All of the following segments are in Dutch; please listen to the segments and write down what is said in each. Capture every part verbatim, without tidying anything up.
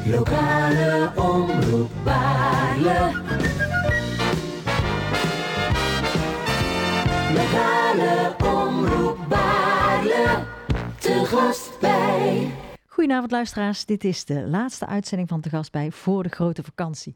Lokale omroep Baarle. Lokale omroep Baarle. Te gast bij. Goedenavond luisteraars, dit is de laatste uitzending van Te Gast bij voor de grote vakantie.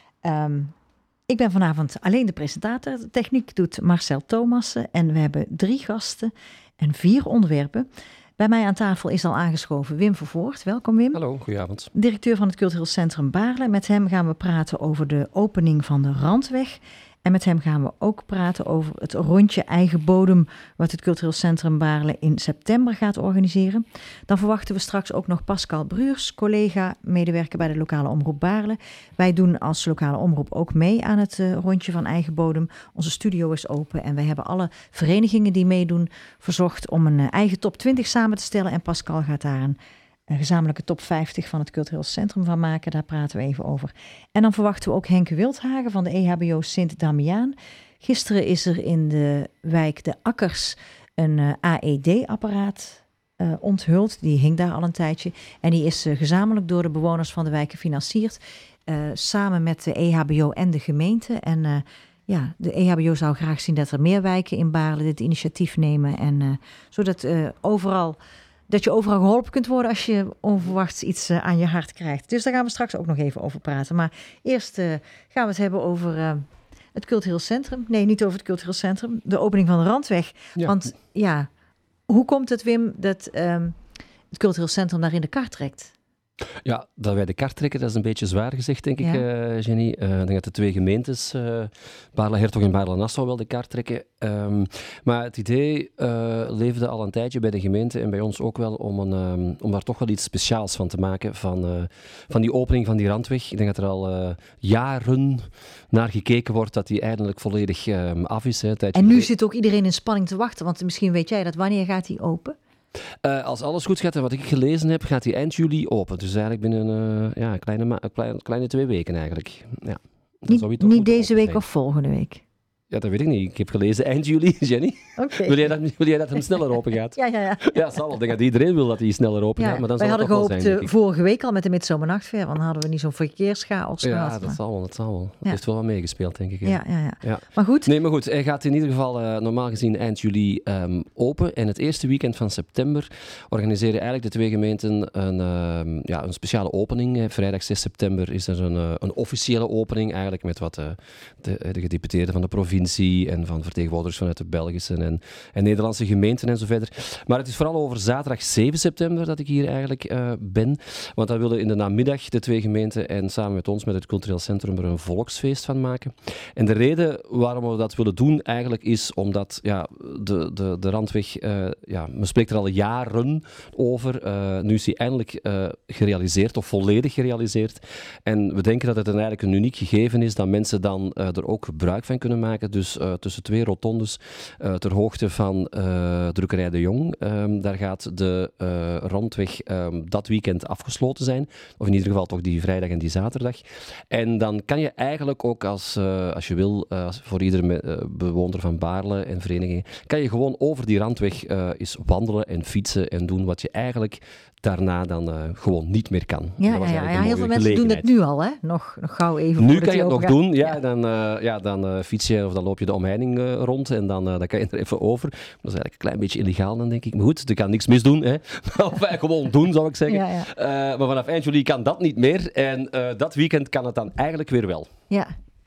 Um, ik ben vanavond alleen de presentator. De techniek doet Marcel Thomassen en we hebben drie gasten en vier onderwerpen. Bij mij aan tafel is al aangeschoven Wim Vervoort. Welkom Wim. Hallo, goedenavond. Directeur van het Cultureel Centrum Baarle. Met hem gaan we praten over de opening van de Randweg. En met hem gaan we ook praten over het rondje eigen bodem wat het Cultureel Centrum Baarle in september gaat organiseren. Dan verwachten we straks ook nog Pascal Bruurs, collega, medewerker bij de lokale omroep Baarle. Wij doen als lokale omroep ook mee aan het uh, rondje van eigen bodem. Onze studio is open en wij hebben alle verenigingen die meedoen verzocht om een uh, eigen top twintig samen te stellen. En Pascal gaat daar een Een gezamenlijke top vijftig van het Cultureel Centrum van maken. Daar praten we even over. En dan verwachten we ook Henk Wildhagen van de E H B O Sint-Damiaan. Gisteren is er in de wijk De Akkers een uh, A E D-apparaat uh, onthuld. Die hing daar al een tijdje. En die is uh, gezamenlijk door de bewoners van de wijk gefinancierd. Uh, samen met de E H B O en de gemeente. En uh, ja, de E H B O zou graag zien dat er meer wijken in Baarle dit initiatief nemen. En uh, zodat uh, overal... dat je overal geholpen kunt worden als je onverwachts iets uh, aan je hart krijgt. Dus daar gaan we straks ook nog even over praten. Maar eerst uh, gaan we het hebben over uh, het Cultureel Centrum. Nee, niet over het Cultureel Centrum. De opening van de Randweg. Ja. Want ja, hoe komt het, Wim, dat um, het Cultureel Centrum daar in de kar trekt? Ja, dat wij de kar trekken, dat is een beetje zwaar gezegd, denk ja. ik, uh, Jenny. Uh, ik denk dat de twee gemeentes, uh, Baarle-Hertog en Baarle-Nassau, wel de kar trekken. Um, maar het idee uh, leefde al een tijdje bij de gemeente en bij ons ook wel om, een, um, om daar toch wel iets speciaals van te maken, van, uh, van die opening van die Randweg. Ik denk dat er al uh, jaren naar gekeken wordt dat die eindelijk volledig um, af is. Hè, en nu geleden. zit ook iedereen in spanning te wachten, want misschien weet jij dat. Wanneer gaat die open? Uh, als alles goed gaat en wat ik gelezen heb, gaat die eind juli open. Dus eigenlijk binnen uh, ja, een kleine, ma- kleine, kleine twee weken eigenlijk. Ja, niet niet deze week of volgende week? Ja, dat weet ik niet. Ik heb gelezen eind juli, Jenny. Okay. Wil jij dat, wil jij dat hem sneller open gaat? ja, ja, ja. Ja, zal wel. Ik denk dat iedereen wil dat hij sneller open gaat. Ja, maar dan wij zal hadden het gehoopt wel zijn, vorige week al met de Midzomernachtfair, want dan hadden we niet zo'n verkeerschaos ja, gehad. dat maar. zal wel. Dat zal wel. Dat ja. heeft wel wat meegespeeld, denk ik. Ja, ja, ja. ja. Maar goed. Nee, maar goed. Hij gaat in ieder geval uh, normaal gezien eind juli um, open. En het eerste weekend van september organiseren eigenlijk de twee gemeenten een, uh, ja, een speciale opening. Vrijdag zes september is er een, uh, een officiële opening, eigenlijk met wat uh, de, de gedeputeerden van de provincie en van vertegenwoordigers vanuit de Belgische en, en Nederlandse gemeenten en zo verder. Maar het is vooral over zaterdag zeven september dat ik hier eigenlijk uh, ben. Want dan willen in de namiddag de twee gemeenten en samen met ons, met het Cultureel Centrum, er een volksfeest van maken. En de reden waarom we dat willen doen eigenlijk is omdat ja, de, de, de Randweg, uh, ja, men spreekt er al jaren over. Uh, nu is die eindelijk uh, gerealiseerd of volledig gerealiseerd. En we denken dat het een, eigenlijk een uniek gegeven is dat mensen dan uh, er ook gebruik van kunnen maken. Dus uh, tussen twee rotondes uh, ter hoogte van uh, Drukkerij de Jong. Um, daar gaat de uh, Randweg um, dat weekend afgesloten zijn. Of in ieder geval toch die vrijdag en die zaterdag. En dan kan je eigenlijk ook als, uh, als je wil, uh, voor iedere me- uh, bewoner van Baarle en verenigingen, kan je gewoon over die Randweg uh, eens wandelen en fietsen en doen wat je eigenlijk daarna dan uh, gewoon niet meer kan. Ja, ja, ja, ja. Heel veel mensen doen het nu al, hè? Nog, nog gauw even. Nu kan je het nog gaat. doen, ja. ja. Dan, uh, ja, dan uh, fiets je of dan loop je de omheining uh, rond en dan, uh, dan kan je er even over. Dat is eigenlijk een klein beetje illegaal dan, denk ik. Maar goed, er kan niks misdoen, hè. Of uh, gewoon doen, zou ik zeggen. Ja, ja. Uh, maar vanaf eind juli kan dat niet meer. En uh, dat weekend kan het dan eigenlijk weer wel. Ja.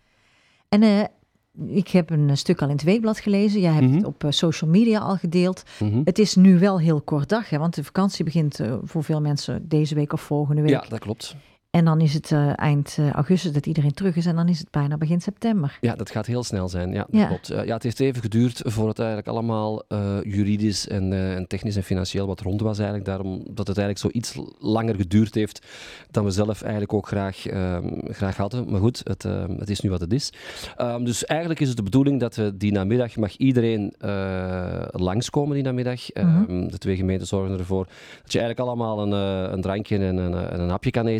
En... Uh, Ik heb een stuk al in het Weekblad gelezen. Jij hebt mm-hmm. het op uh, social media al gedeeld. Mm-hmm. Het is nu wel heel kort dag, hè? Want de vakantie begint uh, voor veel mensen deze week of volgende week. Ja, dat klopt. En dan is het uh, eind uh, augustus dat iedereen terug is en dan is het bijna begin september. Ja, dat gaat heel snel zijn. Ja, dat ja. klopt. Uh, ja, het heeft even geduurd voor het eigenlijk allemaal uh, juridisch en, uh, en technisch en financieel wat rond was eigenlijk. Daarom dat het eigenlijk zo iets langer geduurd heeft dan we zelf eigenlijk ook graag, uh, graag hadden. Maar goed, het, uh, het is nu wat het is. Um, dus eigenlijk is het de bedoeling dat we die namiddag mag iedereen uh, langskomen die namiddag. Mm-hmm. Um, de twee gemeenten zorgen ervoor dat je eigenlijk allemaal een, uh, een drankje en een, en een hapje kan eten eigenlijk.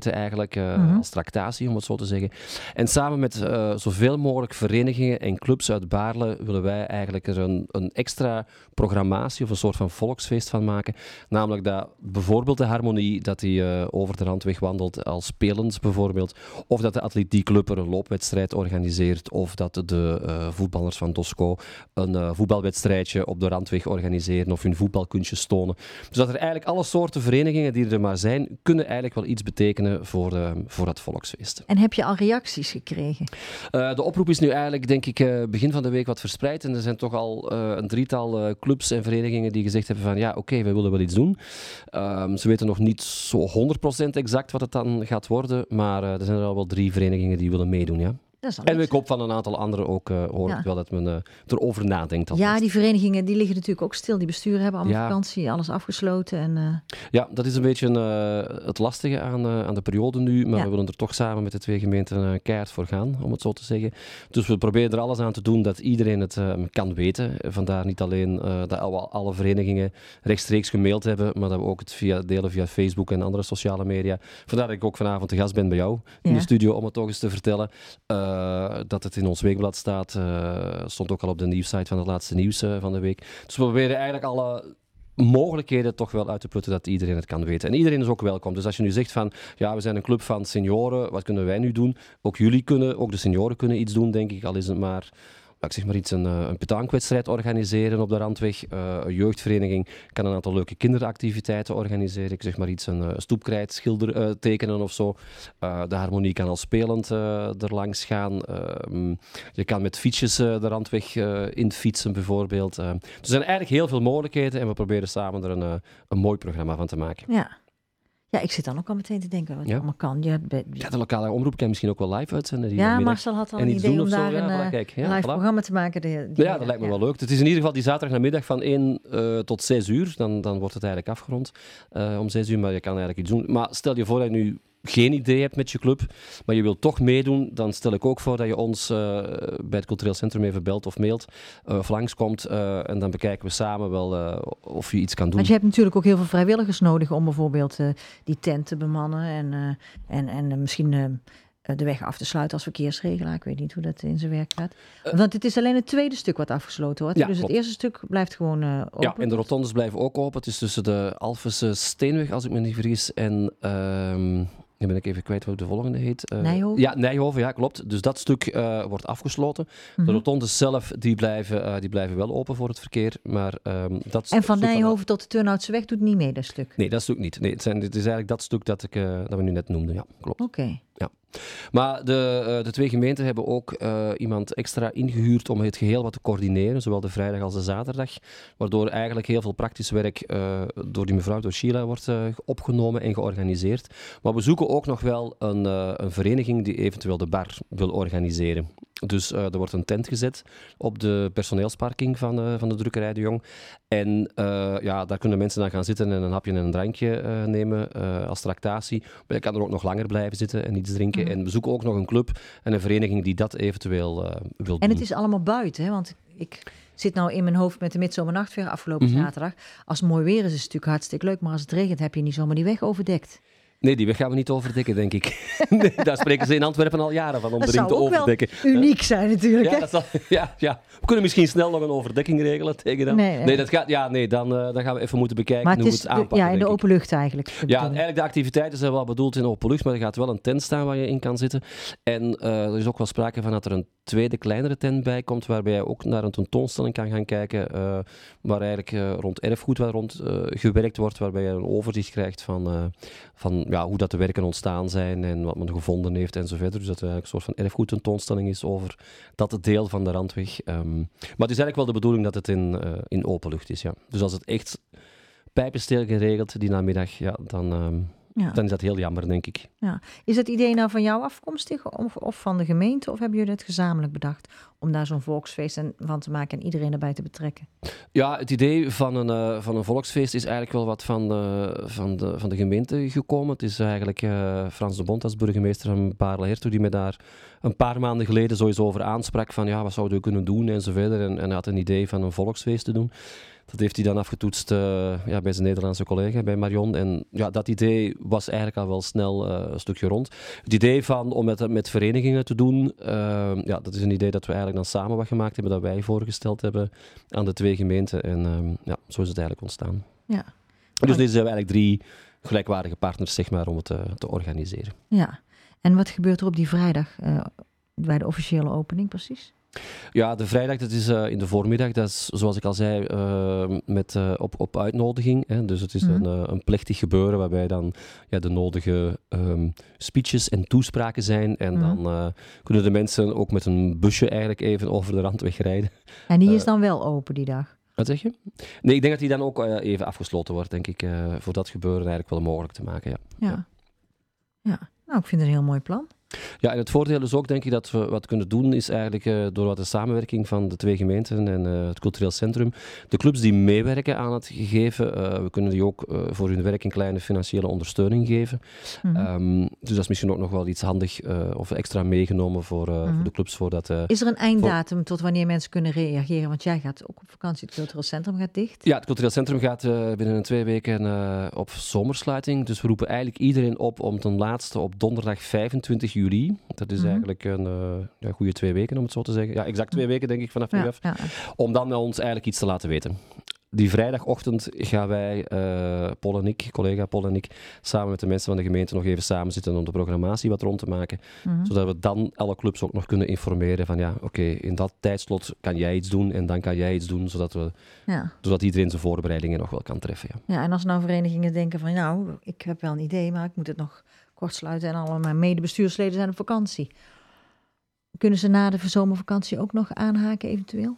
eigenlijk uh, mm-hmm. als tractatie, om het zo te zeggen. En samen met uh, zoveel mogelijk verenigingen en clubs uit Baarle willen wij eigenlijk er een, een extra programmatie of een soort van volksfeest van maken. Namelijk dat bijvoorbeeld de Harmonie, dat die uh, over de Randweg wandelt als spelend bijvoorbeeld. Of dat de atletiekclub er een loopwedstrijd organiseert. Of dat de uh, voetballers van Dosco een uh, voetbalwedstrijdje op de Randweg organiseren of hun voetbalkunstjes tonen. Dus dat er eigenlijk alle soorten verenigingen die er maar zijn, kunnen eigenlijk wel iets betekenen voor, uh, voor dat volksfeest. En heb je al reacties gekregen? Uh, de oproep is nu eigenlijk, denk ik, uh, begin van de week wat verspreid. En er zijn toch al uh, een drietal uh, clubs en verenigingen die gezegd hebben van ja, oké, okay, we willen wel iets doen. Um, ze weten nog niet zo honderd procent exact wat het dan gaat worden, maar uh, er zijn er al wel drie verenigingen die willen meedoen, ja. En ik hoop van een aantal anderen ook, uh, hoor ik ja. wel dat men uh, erover nadenkt. Alvast. Ja, die verenigingen die liggen natuurlijk ook stil. Die besturen hebben allemaal ja. vakantie, alles afgesloten. En, uh... Ja, dat is een beetje uh, het lastige aan, uh, aan de periode nu. Maar ja. we willen er toch samen met de twee gemeenten uh, keihard voor gaan, om het zo te zeggen. Dus we proberen er alles aan te doen dat iedereen het uh, kan weten. Vandaar niet alleen uh, dat alle, alle verenigingen rechtstreeks gemaild hebben, maar dat we ook het via, delen via Facebook en andere sociale media. Vandaar dat ik ook vanavond te gast ben bij jou in ja. de studio, om het toch eens te vertellen. Uh, Uh, dat het in ons weekblad staat, uh, stond ook al op de nieuwssite van het laatste nieuws uh, van de week. Dus we proberen eigenlijk alle mogelijkheden toch wel uit te putten dat iedereen het kan weten. En iedereen is ook welkom. Dus als je nu zegt van, ja, we zijn een club van senioren, wat kunnen wij nu doen? Ook jullie kunnen, ook de senioren kunnen iets doen, denk ik, al is het maar... Ik zeg maar iets, een, een petankwedstrijd organiseren op de Randweg. Uh, een jeugdvereniging kan een aantal leuke kinderactiviteiten organiseren. Ik zeg maar iets, een uh, stoepkrijt schilder, uh, tekenen of zo. Uh, de Harmonie kan al spelend uh, er langs gaan. Uh, je kan met fietsjes uh, de Randweg uh, in fietsen bijvoorbeeld. Uh, er zijn eigenlijk heel veel mogelijkheden en we proberen samen er een, uh, een mooi programma van te maken. Ja. Ja, ik zit dan ook al meteen te denken wat je ja. allemaal kan. Je, je... Ja, de lokale omroep kan misschien ook wel live uitzenden. Die ja, Marcel had al een idee om daar een ja, kijk, ja, live voilà. programma te maken. Die, die ja, dat lijkt me ja. wel leuk. Het is in ieder geval die zaterdagnamiddag van één uh, tot zes uur. Dan, dan wordt het eigenlijk afgerond uh, om zes uur, maar je kan eigenlijk iets doen. Maar stel je voor dat je nu geen idee hebt met je club, maar je wilt toch meedoen, dan stel ik ook voor dat je ons uh, bij het cultureel centrum even belt of mailt uh, of langskomt uh, en dan bekijken we samen wel uh, of je iets kan doen. Want je hebt natuurlijk ook heel veel vrijwilligers nodig om bijvoorbeeld uh, die tent te bemannen en, uh, en, en uh, misschien uh, de weg af te sluiten als verkeersregelaar. Ik weet niet hoe dat in zijn werk gaat. Uh, Want het is alleen het tweede stuk wat afgesloten wordt. Ja, dus klopt. Het eerste stuk blijft gewoon uh, open. Ja, en de rotondes blijven ook open. Het is tussen de Alphense Steenweg, als ik me niet vergis, en... Uh, Nu ben ik even kwijt hoe de volgende heet. Uh, Nijhoven? Ja, Nijhoven, ja, klopt. Dus dat stuk uh, wordt afgesloten. Mm-hmm. De rotondes zelf, die blijven, uh, die blijven wel open voor het verkeer. Maar, um, dat en van Nijhoven van... tot de Turnhoutseweg doet niet mee, dat stuk? Nee, dat stuk niet. Nee, het, zijn, het is eigenlijk dat stuk dat, ik, uh, dat we nu net noemden, ja, klopt. Oké. Okay. Ja. Maar de, uh, de twee gemeenten hebben ook uh, iemand extra ingehuurd om het geheel wat te coördineren, zowel de vrijdag als de zaterdag, waardoor eigenlijk heel veel praktisch werk uh, door die mevrouw, door Sheila, wordt uh, opgenomen en georganiseerd. Maar we zoeken ook nog wel een, uh, een vereniging die eventueel de bar wil organiseren. Dus uh, er wordt een tent gezet op de personeelsparking van, uh, van de drukkerij De Jong. En uh, ja, daar kunnen mensen dan gaan zitten en een hapje en een drankje uh, nemen uh, als tractatie. Maar je kan er ook nog langer blijven zitten en iets drinken. Mm-hmm. En we zoeken ook nog een club en een vereniging die dat eventueel uh, wil doen. En het is allemaal buiten, hè? Want ik zit nou in mijn hoofd met de Midzomernachtfair afgelopen mm-hmm. zaterdag. Als het mooi weer is, is het natuurlijk hartstikke leuk. Maar als het regent, heb je niet zomaar die weg overdekt. Nee, die weg gaan we niet overdekken, denk ik. Nee, daar spreken ze in Antwerpen al jaren van, om de ring te overdekken. Dat zou ook wel uniek zijn natuurlijk. Ja, dat zal, ja, ja, we kunnen misschien snel nog een overdekking regelen tegen dat. Nee, nee. nee, dat gaat, ja, nee dan, uh, dan gaan we even moeten bekijken maar het hoe is we het aanpakken. Ja, in de open lucht eigenlijk. Ja, eigenlijk de activiteiten zijn wel bedoeld in de open lucht, maar er gaat wel een tent staan waar je in kan zitten. En uh, er is ook wel sprake van dat er een tweede, kleinere tent bij komt, waarbij je ook naar een tentoonstelling kan gaan kijken, uh, waar eigenlijk uh, rond erfgoed waar rond uh, gewerkt wordt, waarbij je een overzicht krijgt van, uh, van ja, hoe dat de werken ontstaan zijn en wat men gevonden heeft en zo verder. Dus dat er eigenlijk een soort van erfgoedtentoonstelling is over dat deel van de Randweg. Um, maar het is eigenlijk wel de bedoeling dat het in, uh, in open lucht is, ja. Dus als het echt pijpensteel geregeld die namiddag, ja, dan... Um, Ja. Dan is dat heel jammer, denk ik. Ja. Is dat idee nou van jou afkomstig of, of van de gemeente? Of hebben jullie het gezamenlijk bedacht om daar zo'n volksfeest van te maken en iedereen erbij te betrekken? Ja, het idee van een, uh, van een volksfeest is eigenlijk wel wat van, uh, van, de, van de gemeente gekomen. Het is eigenlijk uh, Frans de Bond als burgemeester van Baarle-Hertog die me daar een paar maanden geleden sowieso over aansprak van ja, wat zouden we kunnen doen en zo verder. En, en hij had een idee van een volksfeest te doen. Dat heeft hij dan afgetoetst uh, ja, bij zijn Nederlandse collega, bij Marion. En ja, dat idee was eigenlijk al wel snel uh, een stukje rond. Het idee van om met, met verenigingen te doen, uh, ja, dat is een idee dat we eigenlijk dan samen wat gemaakt hebben, dat wij voorgesteld hebben aan de twee gemeenten. En um, ja, zo is het eigenlijk ontstaan. Ja. Dus deze zijn we eigenlijk drie gelijkwaardige partners, zeg maar, om het uh, te organiseren. Ja, en wat gebeurt er op die vrijdag uh, bij de officiële opening precies? Ja, de vrijdag, dat is uh, in de voormiddag. Dat is, zoals ik al zei, uh, met, uh, op, op uitnodiging. Hè. Dus het is mm-hmm. een, uh, een plechtig gebeuren waarbij dan ja, de nodige um, speeches en toespraken zijn. En mm-hmm. dan uh, kunnen de mensen ook met een busje eigenlijk even over de randweg rijden. En die is uh, dan wel open die dag? Wat zeg je? Nee, ik denk dat die dan ook uh, even afgesloten wordt, denk ik, uh, voor dat gebeuren eigenlijk wel mogelijk te maken. Ja. Ja. Ja. Ja. Nou, ik vind het een heel mooi plan. Ja, en het voordeel is ook, denk ik, dat we wat kunnen doen, is eigenlijk uh, door wat de samenwerking van de twee gemeenten en uh, het cultureel centrum, de clubs die meewerken aan het gegeven, uh, we kunnen die ook uh, voor hun werk een kleine financiële ondersteuning geven. Mm-hmm. Um, dus dat is misschien ook nog wel iets handig uh, of extra meegenomen voor, uh, mm-hmm. voor de clubs. Voor dat, uh, is er een einddatum voor... tot wanneer mensen kunnen reageren? Want jij gaat ook op vakantie, het cultureel centrum gaat dicht. Ja, het cultureel centrum gaat uh, binnen een twee weken uh, op zomersluiting. Dus we roepen eigenlijk iedereen op om ten laatste op donderdag vijfentwintig juli. Dat is mm-hmm. eigenlijk een uh, ja, goede twee weken, om het zo te zeggen. Ja, exact twee weken, denk ik, vanaf nu ja, af. Ja. Om dan ons eigenlijk iets te laten weten. Die vrijdagochtend gaan wij, uh, Paul en ik, collega Paul en ik, samen met de mensen van de gemeente nog even samen zitten om de programmatie wat rond te maken. Mm-hmm. Zodat we dan alle clubs ook nog kunnen informeren van ja, oké, okay, in dat tijdslot kan jij iets doen en dan kan jij iets doen, zodat, we, ja. zodat iedereen zijn voorbereidingen nog wel kan treffen. Ja, ja en als nou verenigingen denken van nou, ik heb wel een idee, maar ik moet het nog kortsluiten en alle mijn medebestuursleden zijn op vakantie. Kunnen ze na de zomervakantie ook nog aanhaken eventueel?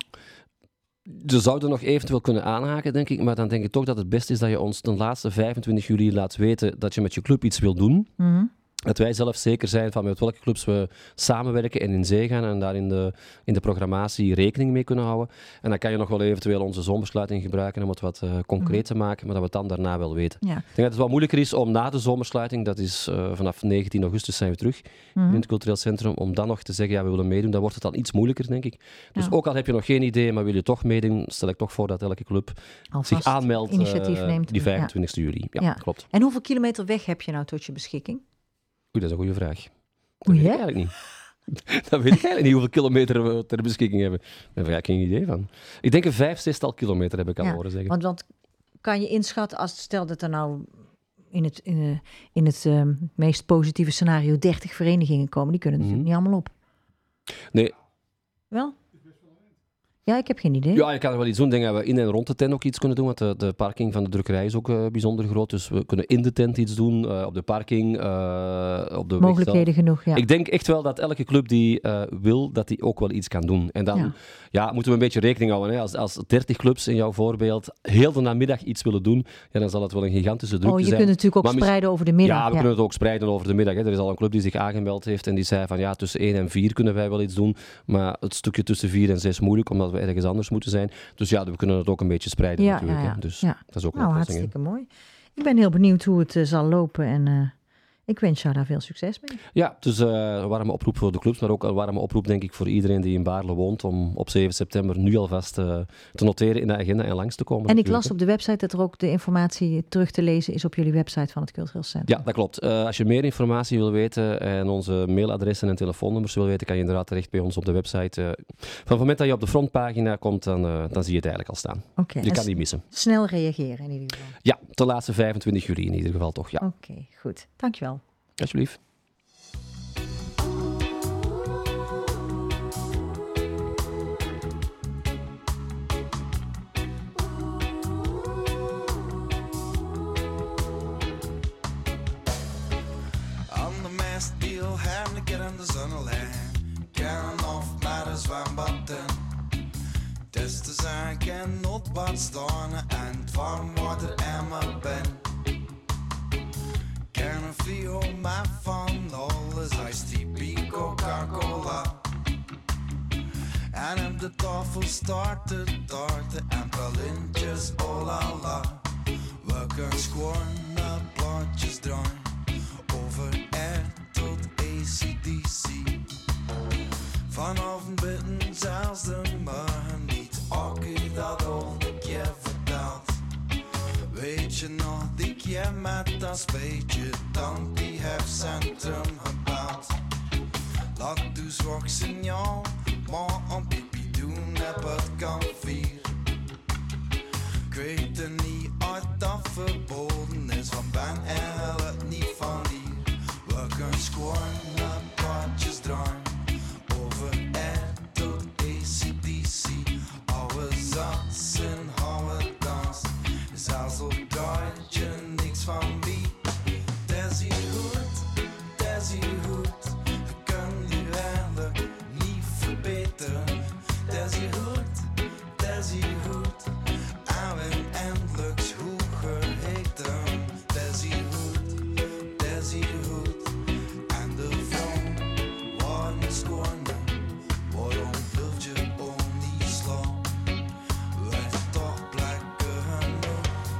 Ze zouden nog eventueel kunnen aanhaken, denk ik. Maar dan denk ik toch dat het beste is dat je ons ten laatste vijfentwintig juli laat weten dat je met je club iets wil doen. Mm-hmm. Dat wij zelf zeker zijn van met welke clubs we samenwerken en in zee gaan en daar in de, in de programmatie rekening mee kunnen houden. En dan kan je nog wel eventueel onze zomersluiting gebruiken om het wat uh, concreet mm-hmm. te maken, maar dat we het dan daarna wel weten. Ja. Ik denk dat het wel moeilijker is om na de zomersluiting, dat is uh, vanaf negentien augustus zijn we terug mm-hmm. in het cultureel centrum, om dan nog te zeggen, ja, we willen meedoen, dan wordt het dan iets moeilijker, denk ik. Dus ja. ook al heb je nog geen idee, maar wil je toch meedoen, stel ik toch voor dat elke club alvast zich aanmeldt initiatief uh, neemt. Die vijfentwintigste Ja. juli. Ja, ja, klopt. En hoeveel kilometer weg heb je nou tot je beschikking? Oei, dat is een goede vraag. Dat Oei, weet hè? ik eigenlijk niet. Dat weet ik eigenlijk niet hoeveel kilometer we ter beschikking hebben. Daar heb ik geen idee van. Ik denk een vijf, zestal kilometer heb ik al ja, horen zeggen. Want, want kan je inschatten, als stel dat er nou in het, in, uh, in het uh, meest positieve scenario dertig verenigingen komen, die kunnen natuurlijk mm-hmm. niet allemaal op. Nee. Wel? Ja, ik heb geen idee. Ja, je kan er wel iets doen. Ik denk dat we in en rond de tent ook iets kunnen doen, want de, de parking van de drukkerij is ook uh, bijzonder groot. Dus we kunnen in de tent iets doen, uh, op de parking, uh, op de mogelijkheden genoeg, ja. Ik denk echt wel dat elke club die uh, wil, dat die ook wel iets kan doen. En dan ja. Ja, moeten we een beetje rekening houden. Hè. Als, als dertig clubs in jouw voorbeeld heel de namiddag iets willen doen, ja, dan zal het wel een gigantische drukte zijn. Oh, je kunt het natuurlijk ook maar spreiden over de middag. Ja, we ja. kunnen het ook spreiden over de middag. Hè. Er is al een club die zich aangemeld heeft en die zei van ja, tussen één en vier kunnen wij wel iets doen, maar het stukje tussen vier en zes moeilijk, omdat we ergens anders moeten zijn. Dus ja, we kunnen het ook een beetje spreiden ja, natuurlijk. Ja, ja. Hè. Dus ja. dat is ook een nou, oplossing. Hartstikke mooi. Ik ben heel benieuwd hoe het uh, zal lopen en uh, ik wens jou daar veel succes mee. Ja, dus uh, een warme oproep voor de clubs, maar ook een warme oproep denk ik voor iedereen die in Baarle woont om op zeven september nu alvast uh, te noteren in de agenda en langs te komen. En ik las op de website dat er ook de informatie terug te lezen is op jullie website van het cultureel centrum. Ja, dat klopt. Uh, als je meer informatie wil weten en onze mailadressen en telefoonnummers wil weten, kan je inderdaad terecht bij ons op de website. Uh, van het moment dat je op de frontpagina komt, dan, uh, dan zie je het eigenlijk al staan. Okay, je kan niet missen. Snel reageren in ieder geval. Ja, ten laatste vijfentwintig juli in ieder geval toch. Ja. Oké, okay, goed. Dankjewel. Alsjeblieft. Dus te zijn kan noodbad staan en het warm water en mijn ben. Ken een frio maar van alles, iced tea, pie, Coca-Cola. En op de tafel staat te tarten en pralintjes, oh la la. We kunnen schorne plaatjes draaien, over R tot A C D C. Vanavond bidden zelfs de morgen niet, ook dat al de keer weer met dat speetje, dan die heeft centrum gebeld. Laat u zwak signaal, maar een pipi doen heb het kan vier. Ik weet er niet uit dat verboden is, want ben er het niet van hier. We kunnen scoren naar plaatjes draaien, over R tot A C D C. Oude zatsen, oude dans, zelfs op draait niks van wie. Dat is hier goed, dat is hier goed, we kunnen die eigenlijk niet verbeteren. Dat is hier goed, dat is hier goed, en we eindelijks hoe geheten. Dat is hier goed, dat is hier goed, en de vrouw worden scoren. Waarom blijf je om die slaan? Wij toch plekken genoeg.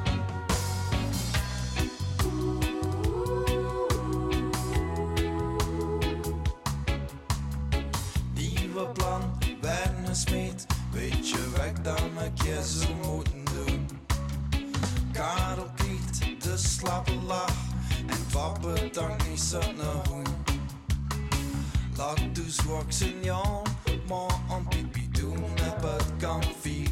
Nieuwe plan werden gesmeed, weet je weg dan ik je zo moeten doen. Karel kriegt de slappe lach en papa dank niet zo naar hoe. Laat u zwak signaal, maar een pipi doen heb het kan vier.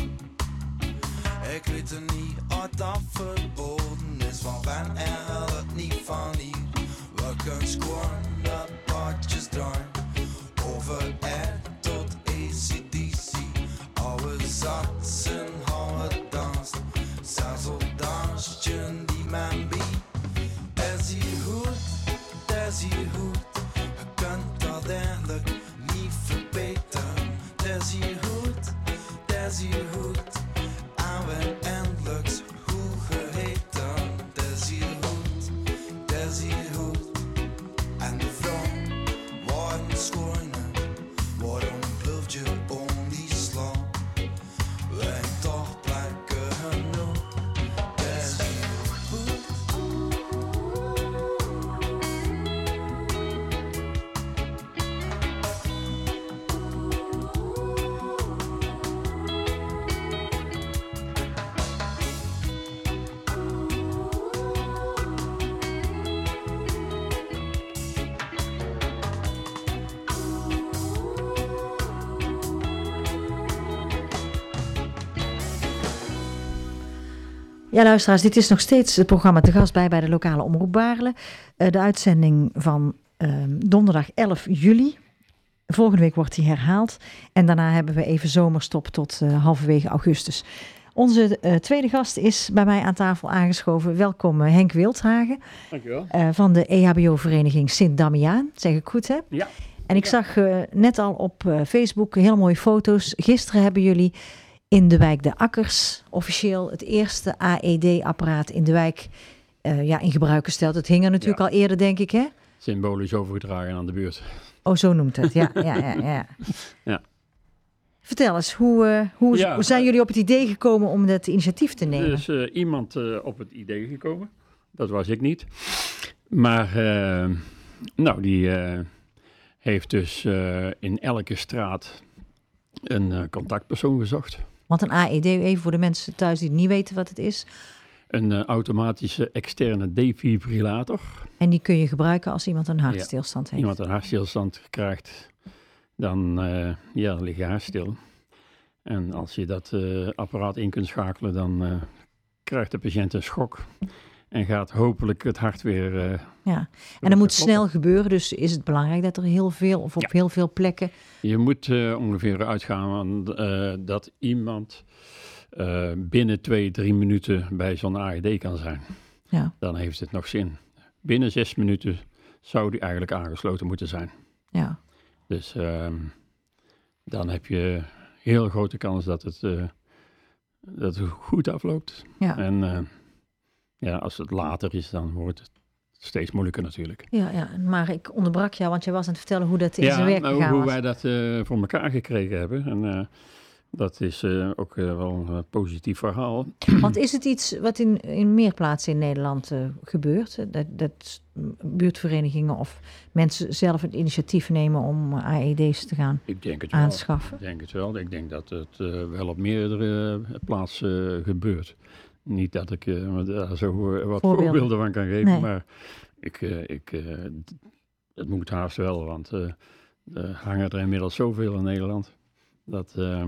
Ik weet er niet uit dat verboden is, want ben er het niet van hier. We kunnen scoren dat paardjes draaien, over R tot A C D C. Oude zatsen, oude dans, zelfs op dansje die man biedt. Dat is hier goed, dat is hier goed, je kunt dat eigenlijk niet verbeteren. Dat is hier goed, dat is hier goed, en we eindelijks hoe geheten. Dat is hier goed, dat is hier goed, en de vrouw worden scoren. Waarom blijf je om die slaan? Wij toch plekken genoeg. Dat is hier goed. Ja, luisteraars, dit is nog steeds het programma Te Gast bij bij de lokale Omroep Baarle. Uh, de uitzending van uh, donderdag elf juli. Volgende week wordt die herhaald. En daarna hebben we even zomerstop tot uh, halverwege augustus. Onze uh, tweede gast is bij mij aan tafel aangeschoven. Welkom uh, Henk Wildhagen. Dankjewel. Uh, van de E H B O-vereniging Sint-Damiaan. Zeg ik goed, hè? Ja. En ik Ja. zag uh, net al op uh, Facebook heel mooie foto's. Gisteren hebben jullie in de wijk De Akkers officieel het eerste A E D-apparaat in de wijk uh, ja, in gebruik gesteld. Het hing er natuurlijk Ja. al eerder, denk ik, hè? Symbolisch overgedragen aan de buurt. Oh, zo noemt het. Ja, ja, ja, ja. Ja. Vertel eens, hoe, uh, hoe, Ja, hoe zijn uh, jullie op het idee gekomen om dat initiatief te nemen? Er is uh, iemand uh, op het idee gekomen. Dat was ik niet. Maar, uh, nou, die uh, heeft dus uh, in elke straat een uh, contactpersoon gezocht. Want een A E D, even voor de mensen thuis die niet weten wat het is. Een uh, automatische externe defibrillator. En die kun je gebruiken als iemand een hartstilstand heeft. Iemand een hartstilstand krijgt, dan uh, ja, lig je hart stil. En als je dat uh, apparaat in kunt schakelen, dan uh, krijgt de patiënt een schok. En gaat hopelijk het hart weer... Uh, Ja, en dat moet kloppen. snel gebeuren. Dus is het belangrijk dat er heel veel, of op Ja. heel veel plekken... Je moet uh, ongeveer uitgaan van, uh, dat iemand uh, binnen twee, drie minuten bij zo'n A E D kan zijn. Ja, Dan heeft het nog zin. Binnen zes minuten zou die eigenlijk aangesloten moeten zijn. ja. Dus uh, dan heb je heel grote kans dat het, uh, dat het goed afloopt. Ja. En uh, ja, als het later is, dan wordt het steeds moeilijker natuurlijk. Ja, ja, maar ik onderbrak jou, want jij was aan het vertellen hoe dat in zijn werk nou, gegaan hoe was. wij dat uh, voor elkaar gekregen hebben. En uh, dat is uh, ook uh, wel een positief verhaal. Want is het iets wat in, in meer plaatsen in Nederland uh, gebeurt? Dat, dat buurtverenigingen of mensen zelf het initiatief nemen om A E D's te gaan Ik denk het wel. aanschaffen? Ik denk het wel. Ik denk dat het uh, wel op meerdere plaatsen uh, gebeurt. Niet dat ik uh, daar zo uh, wat Voorbeelden. voorbeelden van kan geven, Nee. maar ik, uh, ik, uh, d- het moet haast wel, want uh, er hangen er inmiddels zoveel in Nederland. Dat, uh,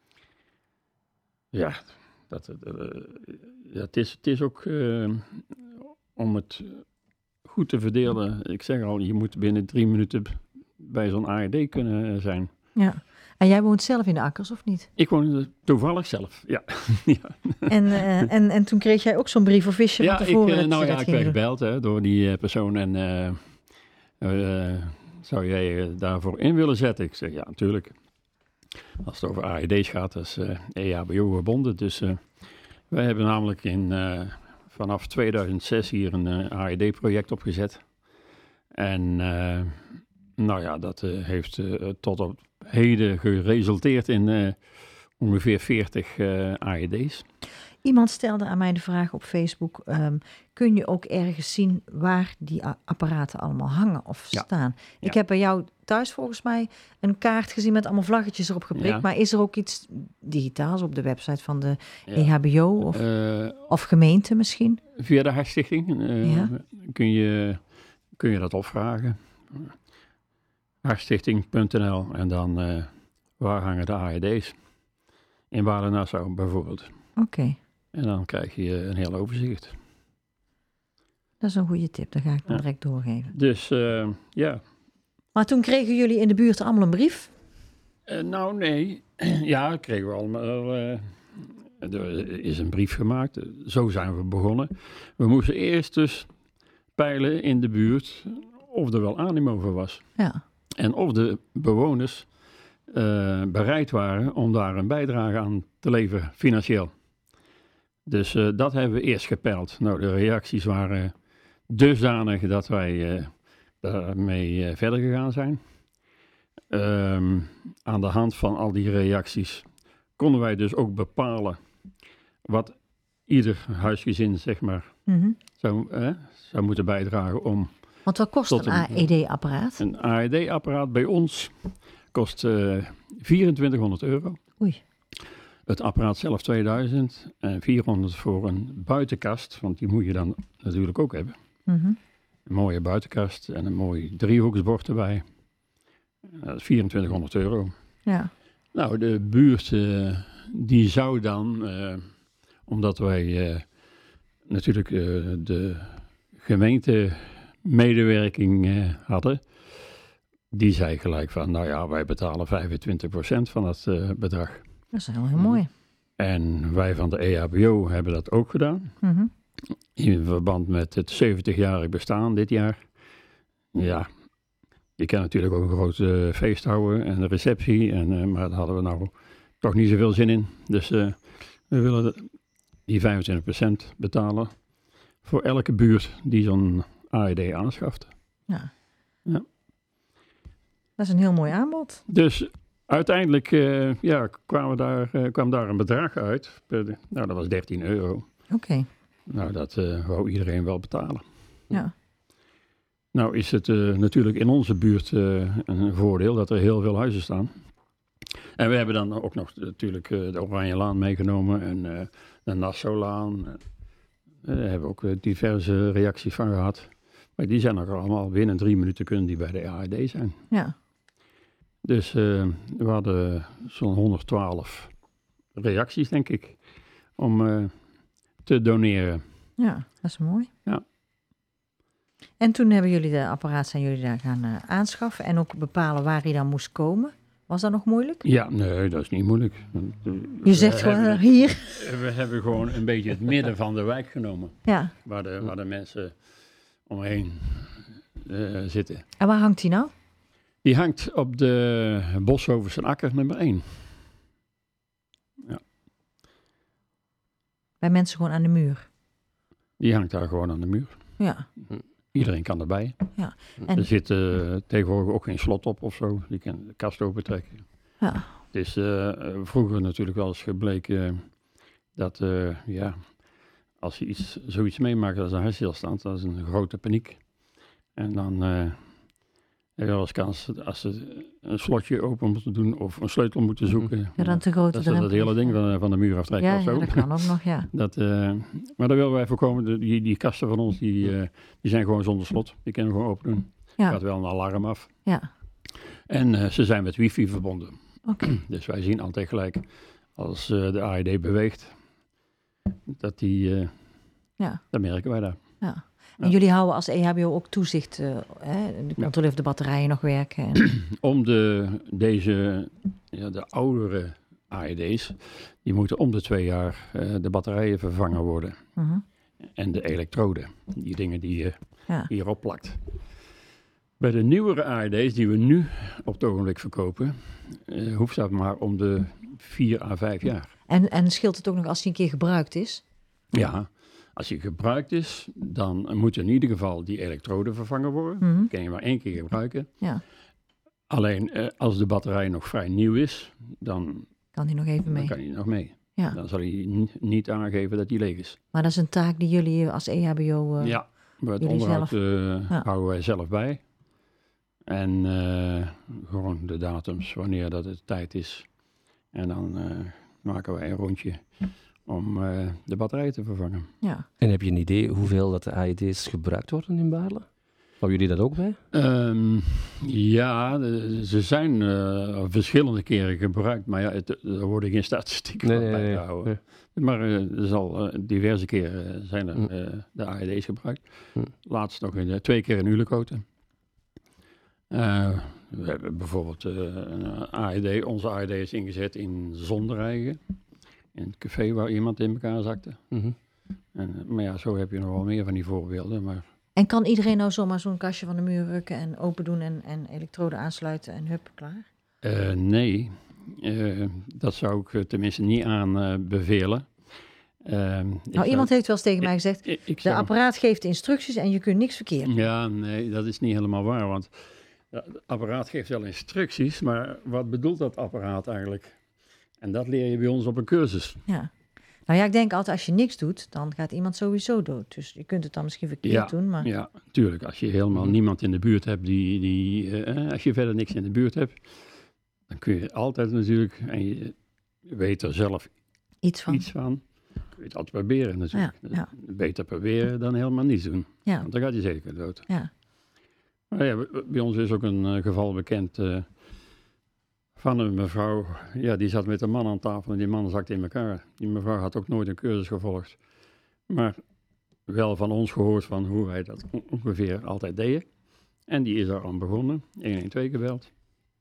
ja, dat, uh, ja, het, is, het is ook uh, om het goed te verdelen. Ik zeg al, je moet binnen drie minuten bij zo'n A E D kunnen zijn. Ja. En jij woont zelf in de akkers, of niet? Ik woon toevallig zelf, ja. ja. En, uh, en, en toen kreeg jij ook zo'n brief of wist je Ja, van ik, tevoren uh, dat nou je ja, dat ik ging werd doen? gebeld hè, door die uh, persoon en uh, uh, zou jij uh, daarvoor in willen zetten? Ik zeg ja, natuurlijk. Als het over A E D's gaat, dat is uh, E H B O gebonden. Dus uh, wij hebben namelijk in, uh, vanaf tweeduizend zes hier een uh, A E D-project opgezet. En uh, nou ja, dat uh, heeft uh, tot op heden geresulteerd in uh, ongeveer veertig uh, A E D's. Iemand stelde aan mij de vraag op Facebook, um, kun je ook ergens zien waar die a- apparaten allemaal hangen of Ja. staan? Ik Ja. heb bij jou thuis volgens mij een kaart gezien met allemaal vlaggetjes erop geprikt, Ja. maar is er ook iets digitaals op de website van de Ja. E H B O of, Uh, of gemeente misschien? Via de Hartstichting uh, Ja. kun, je, kun je dat opvragen. hartstichting punt n l en dan uh, waar hangen de A E D's? In Waarden-Nassau bijvoorbeeld. Oké, okay. En dan krijg je een heel overzicht. Dat is een goede tip, dat ga ik dan Ja. direct doorgeven. Dus uh, ja. Maar toen kregen jullie in de buurt allemaal een brief? Uh, nou nee, ja, kregen we allemaal. Uh, er is een brief gemaakt, zo zijn we begonnen. We moesten eerst dus peilen in de buurt of er wel animo voor was. Ja. En of de bewoners uh, bereid waren om daar een bijdrage aan te leveren, financieel. Dus uh, dat hebben we eerst gepeild. Nou, de reacties waren dusdanig dat wij uh, daarmee uh, verder gegaan zijn. Um, aan de hand van al die reacties konden wij dus ook bepalen wat ieder huisgezin, zeg maar, Mm-hmm. zou, uh, zou moeten bijdragen om... Want wat kost Tot een een- A E D-apparaat? Een A E D-apparaat bij ons kost uh, vierentwintighonderd euro. Oei. Het apparaat zelf tweeduizend en vierhonderd voor een buitenkast, want die moet je dan natuurlijk ook hebben. Mm-hmm. Een mooie buitenkast en een mooi driehoeksbord erbij. Uh, dat is vierentwintighonderd euro. Ja. Nou, de buurt uh, die zou dan, uh, omdat wij uh, natuurlijk uh, de gemeentemedewerking uh, hadden, die zei gelijk van, nou ja, wij betalen vijfentwintig procent van dat uh, bedrag. Dat is heel, heel mooi. En wij van de E H B O hebben dat ook gedaan. Mm-hmm. In verband met het zeventigjarig bestaan dit jaar. Ja, je kan natuurlijk ook een groot uh, feest houden en een receptie. En, uh, maar daar hadden we nou toch niet zoveel zin in. Dus uh, we willen de, die vijfentwintig procent betalen voor elke buurt die zo'n A E D aanschaft. Ja. Ja. Dat is een heel mooi aanbod. Dus uiteindelijk uh, ja, kwam, daar, uh, kwam daar een bedrag uit. Nou, dat was dertien euro. Oké. Okay. Nou, dat uh, wou iedereen wel betalen. Ja. Nou is het uh, natuurlijk in onze buurt uh, een voordeel dat er heel veel huizen staan. En we hebben dan ook nog natuurlijk uh, de Oranjelaan meegenomen en uh, de Nassaulaan. Uh, daar hebben we ook uh, diverse reacties van gehad. Maar die zijn er allemaal binnen drie minuten kunnen die bij de A E D zijn. Ja. Dus uh, we hadden zo'n honderdtwaalf reacties, denk ik, om uh, te doneren. Ja, dat is mooi. Ja. En toen hebben jullie de apparaat, zijn jullie daar gaan uh, aanschaffen en ook bepalen waar hij dan moest komen. Was dat nog moeilijk? Ja, nee, dat is niet moeilijk. Je zegt gewoon uh, hier. We hebben gewoon een beetje het midden van de wijk genomen. Ja. Waar de, waar de mensen omheen uh, zitten. En waar hangt hij nou? Die hangt op de Boshovense akker nummer één. Ja. Bij mensen gewoon aan de muur. Die hangt daar gewoon aan de muur. Ja. Iedereen kan erbij. Ja. En, Er zit uh, tegenwoordig ook geen slot op of zo. Je kan de kast opentrekken. ja. Het is uh, vroeger natuurlijk wel eens gebleken uh, dat, uh, ja, als je iets, zoiets meemaakt als een hartstilstand, dat is een grote paniek. En dan uh, heb je wel eens kans als ze een slotje open moeten doen of een sleutel moeten zoeken. Ja, dan te grote dat ze dat drempel. hele ding van, van de muur aftrekken Ja, of zo. ja, dat kan ook nog, ja. Dat, uh, maar dat willen wij voorkomen. De, die, die kasten van ons, die, uh, die zijn gewoon zonder slot. Die kunnen we gewoon open doen. Er Ja, gaat wel een alarm af. ja. En uh, ze zijn met wifi verbonden. Oké. Dus wij zien altijd gelijk als uh, de A E D beweegt, dat die, uh, Ja. dat merken wij daar. Ja. En Ja. jullie houden als E H B O ook toezicht, uh, hè? De controle of de batterijen nog werken. En... Om de, deze, ja, de oudere A E D's, die moeten om de twee jaar uh, de batterijen vervangen worden. uh-huh. En de elektroden, die dingen die je Ja. hierop plakt. Bij de nieuwere A E D's die we nu op het ogenblik verkopen, uh, hoeft dat maar om de vier à vijf jaar. En, en scheelt het ook nog als die een keer gebruikt is? Ja, als die gebruikt is, dan moeten in ieder geval die elektroden vervangen worden. Mhm. Die kan je maar één keer gebruiken. Ja, Alleen uh, als de batterij nog vrij nieuw is, dan, kan die nog even dan mee. kan hij nog mee. Ja. Dan zal hij ni- niet aangeven dat die leeg is. Maar dat is een taak die jullie als E H B O... Uh, Ja, maar het jullie onderhoud zelf? uh, Ja. houden wij zelf bij. En uh, gewoon de datums, wanneer dat het tijd is. En dan uh, maken wij een rondje om uh, de batterij te vervangen. ja. En heb je een idee hoeveel dat de A E D's gebruikt worden in Baarle? Houden jullie dat ook bij? Um, ja, de- ze zijn uh, verschillende keren gebruikt, maar ja, het, er worden geen statistieken Nee, van nee, nee. bijgehouden. Maar uh, er zal uh, diverse keren zijn er Hm. uh, de A E D's gebruikt. Hm. Laatst nog in, uh, twee keer in Ulekoten. Uh, we hebben bijvoorbeeld uh, een A E D, onze A E D is ingezet in Zondereigen. In het café waar iemand in elkaar zakte. Mhm. En, uh, maar ja, zo heb je nog wel meer van die voorbeelden. Maar En kan iedereen nou zomaar zo'n kastje van de muur rukken en open doen en, en elektroden aansluiten en hup, klaar? Uh, nee, uh, dat zou ik uh, tenminste niet aanbevelen. Uh, Nou, iemand heeft wel eens tegen mij gezegd, ik, ik de zou- apparaat geeft instructies en je kunt niks verkeerd doen. Ja, nee, dat is niet helemaal waar, want ja, het apparaat geeft wel instructies, maar wat bedoelt dat apparaat eigenlijk? En dat leer je bij ons op een cursus. Ja. Nou ja, ik denk altijd als je niks doet, dan gaat iemand sowieso dood. Dus je kunt het dan misschien verkeerd Ja, doen, maar... Ja, natuurlijk. Als je helemaal niemand in de buurt hebt, die, die, uh, als je verder niks in de buurt hebt, dan kun je altijd natuurlijk, en je weet er zelf Iets van. iets van, kun je het altijd proberen natuurlijk. Ja, ja. Beter proberen dan helemaal niets doen, Ja, want dan gaat hij zeker dood. ja. Maar ja, bij- bij ons is ook een uh, geval bekend uh, van een mevrouw, ja, die zat met een man aan tafel en die man zakte in elkaar. Die mevrouw had ook nooit een cursus gevolgd, maar wel van ons gehoord van hoe wij dat on- ongeveer altijd deden. En die is daar aan begonnen, honderdtwaalf gebeld.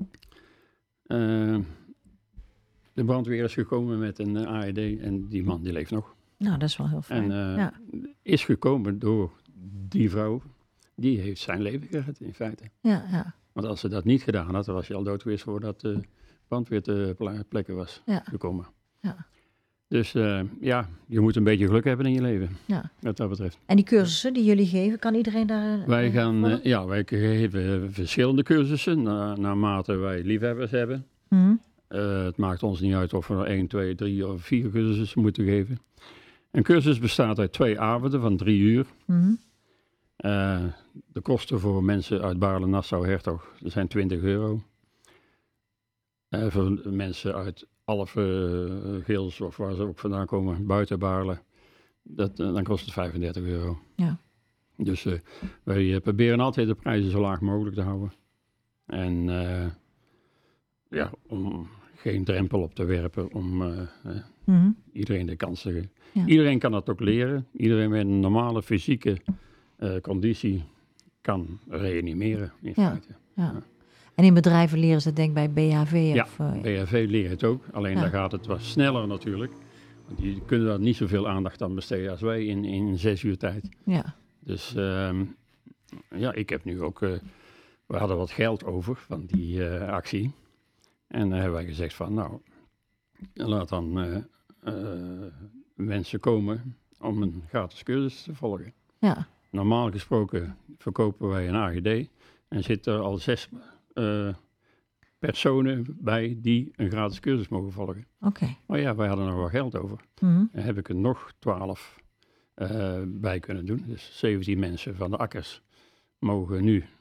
Uh, de brandweer is gekomen met een uh, A E D en die man die leeft nog. Nou, dat is wel heel fijn. En uh, ja. is gekomen door die vrouw, die heeft zijn leven gered in feite. Ja, ja, Want als ze dat niet gedaan had, dan was je al dood geweest voordat de brandweer ter ple- plekke was ja, gekomen. ja, Dus uh, ja, je moet een beetje geluk hebben in je leven, ja. wat dat betreft. En die cursussen die jullie geven, kan iedereen daar... Wij eh, gaan, volgen? uh, ja, wij geven verschillende cursussen, na, naarmate wij liefhebbers hebben. Mhm. Uh, het maakt ons niet uit of we één, twee, drie of vier cursussen moeten geven. Een cursus bestaat uit twee avonden van drie uur. Mhm. Uh, de kosten voor mensen uit Baarle, Nassau, Hertog, dat zijn twintig euro. Uh, voor mensen uit Alphen, uh, Geels of waar ze ook vandaan komen, buiten Baarle, dat, uh, dan kost het vijfendertig euro. Ja. Dus uh, wij uh, proberen altijd de prijzen zo laag mogelijk te houden. En uh, ja, om geen drempel op te werpen, om uh, uh, Mhm. iedereen de kans te geven. Ja. Iedereen kan dat ook leren. Iedereen met een normale fysieke uh, conditie kan reanimeren, in Ja. feite. Ja. En in bedrijven leren ze het denk ik bij B H V? Ja, Of, uh, B H V leert het ook, alleen Ja. daar gaat het wat sneller natuurlijk. Want die kunnen daar niet zoveel aandacht aan besteden als wij in, in zes uur tijd. ja. Dus um, ja, ik heb nu ook, uh, we hadden wat geld over van die uh, actie. En dan hebben wij gezegd van, nou, laat dan uh, uh, mensen komen om een gratis cursus te volgen. Ja. Normaal gesproken verkopen wij een A G D en zitten er al zes uh, personen bij die een gratis cursus mogen volgen. Oké. Okay. Maar ja, wij hadden nog wel geld over. Mhm. Dan heb ik er nog twaalf uh, bij kunnen doen. Dus zeventien mensen van de akkers mogen nu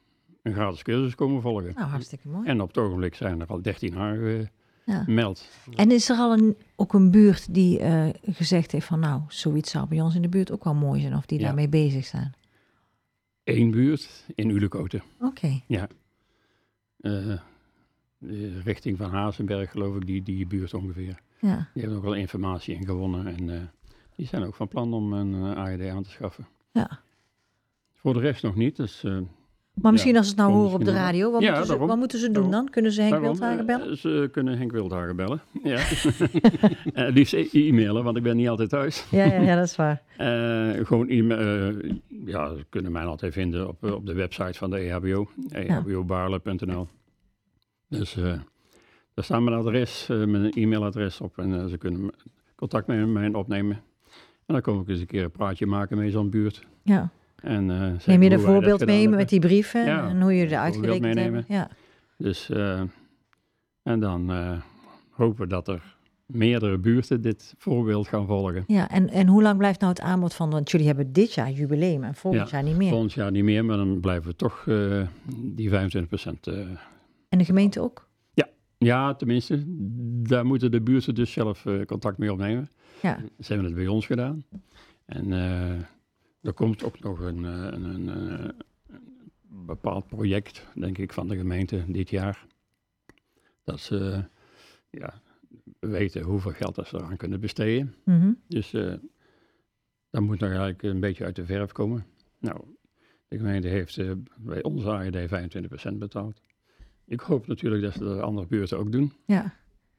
een gratis cursus komen volgen. Nou, hartstikke mooi. En op het ogenblik zijn er al dertien aangemeld. Ja. En is er al een, ook een buurt die uh, gezegd heeft van nou, zoiets zou bij ons in de buurt ook wel mooi zijn of die Ja. daarmee bezig zijn? Eén buurt in Ulekoten. Oké. Okay. Ja. Uh, de richting van Hazenberg geloof ik, die, die buurt ongeveer. Ja. Die hebben ook wel informatie in gewonnen. En uh, die zijn ook van plan om een uh, A E D aan te schaffen. Ja. Voor de rest nog niet. Dus, uh, maar misschien ja, als ze het nou horen op de radio, wat, ja, moeten, ze, wat moeten ze doen daarom. dan? Kunnen ze Henk daarom, Wildhagen bellen? Uh, ze kunnen Henk Wildhagen bellen, ja. uh, liefst e- e-mailen, want ik ben niet altijd thuis. ja, ja, ja, dat is waar. Uh, gewoon e-mail, uh, ja, ze kunnen mij altijd vinden op, op de website van de E H B O, e h b o baarle punt n l. Dus uh, daar staat mijn adres, uh, mijn e-mailadres op en uh, ze kunnen contact met mij opnemen. En dan kom ik eens een keer een praatje maken met zo'n buurt. Ja. En, uh, neem je een voorbeeld mee met die brieven ja, en hoe je er uitgerekend hebt? Ja. Dus, uh, en dan uh, hopen we dat er meerdere buurten dit voorbeeld gaan volgen. Ja, en, en hoe lang blijft nou het aanbod van, want jullie hebben dit jaar jubileum en volgend ja, jaar niet meer. Volgend jaar niet meer, maar dan blijven we toch uh, die vijfentwintig procent. Uh, en de gemeente ook? Ja, ja, tenminste. Daar moeten de buurten dus zelf uh, contact mee opnemen. Ja. Ze hebben het bij ons gedaan. En uh, er komt ook nog een, een, een, een, een bepaald project, denk ik, van de gemeente dit jaar. Dat ze ja, weten hoeveel geld dat ze eraan kunnen besteden. Mm-hmm. Dus uh, dat moet nog eigenlijk een beetje uit de verf komen. Nou, de gemeente heeft uh, bij onze A E D vijfentwintig procent betaald. Ik hoop natuurlijk dat ze de andere buurten ook doen. Ja.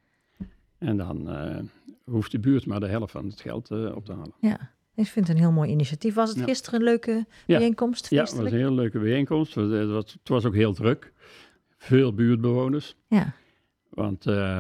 En dan uh, hoeft de buurt maar de helft van het geld uh, op te halen. Ja. Ik vind het een heel mooi initiatief. Was het ja. gisteren een leuke bijeenkomst? Ja, het was een hele leuke bijeenkomst. Het was, het was ook heel druk. Veel buurtbewoners. Ja. Want uh,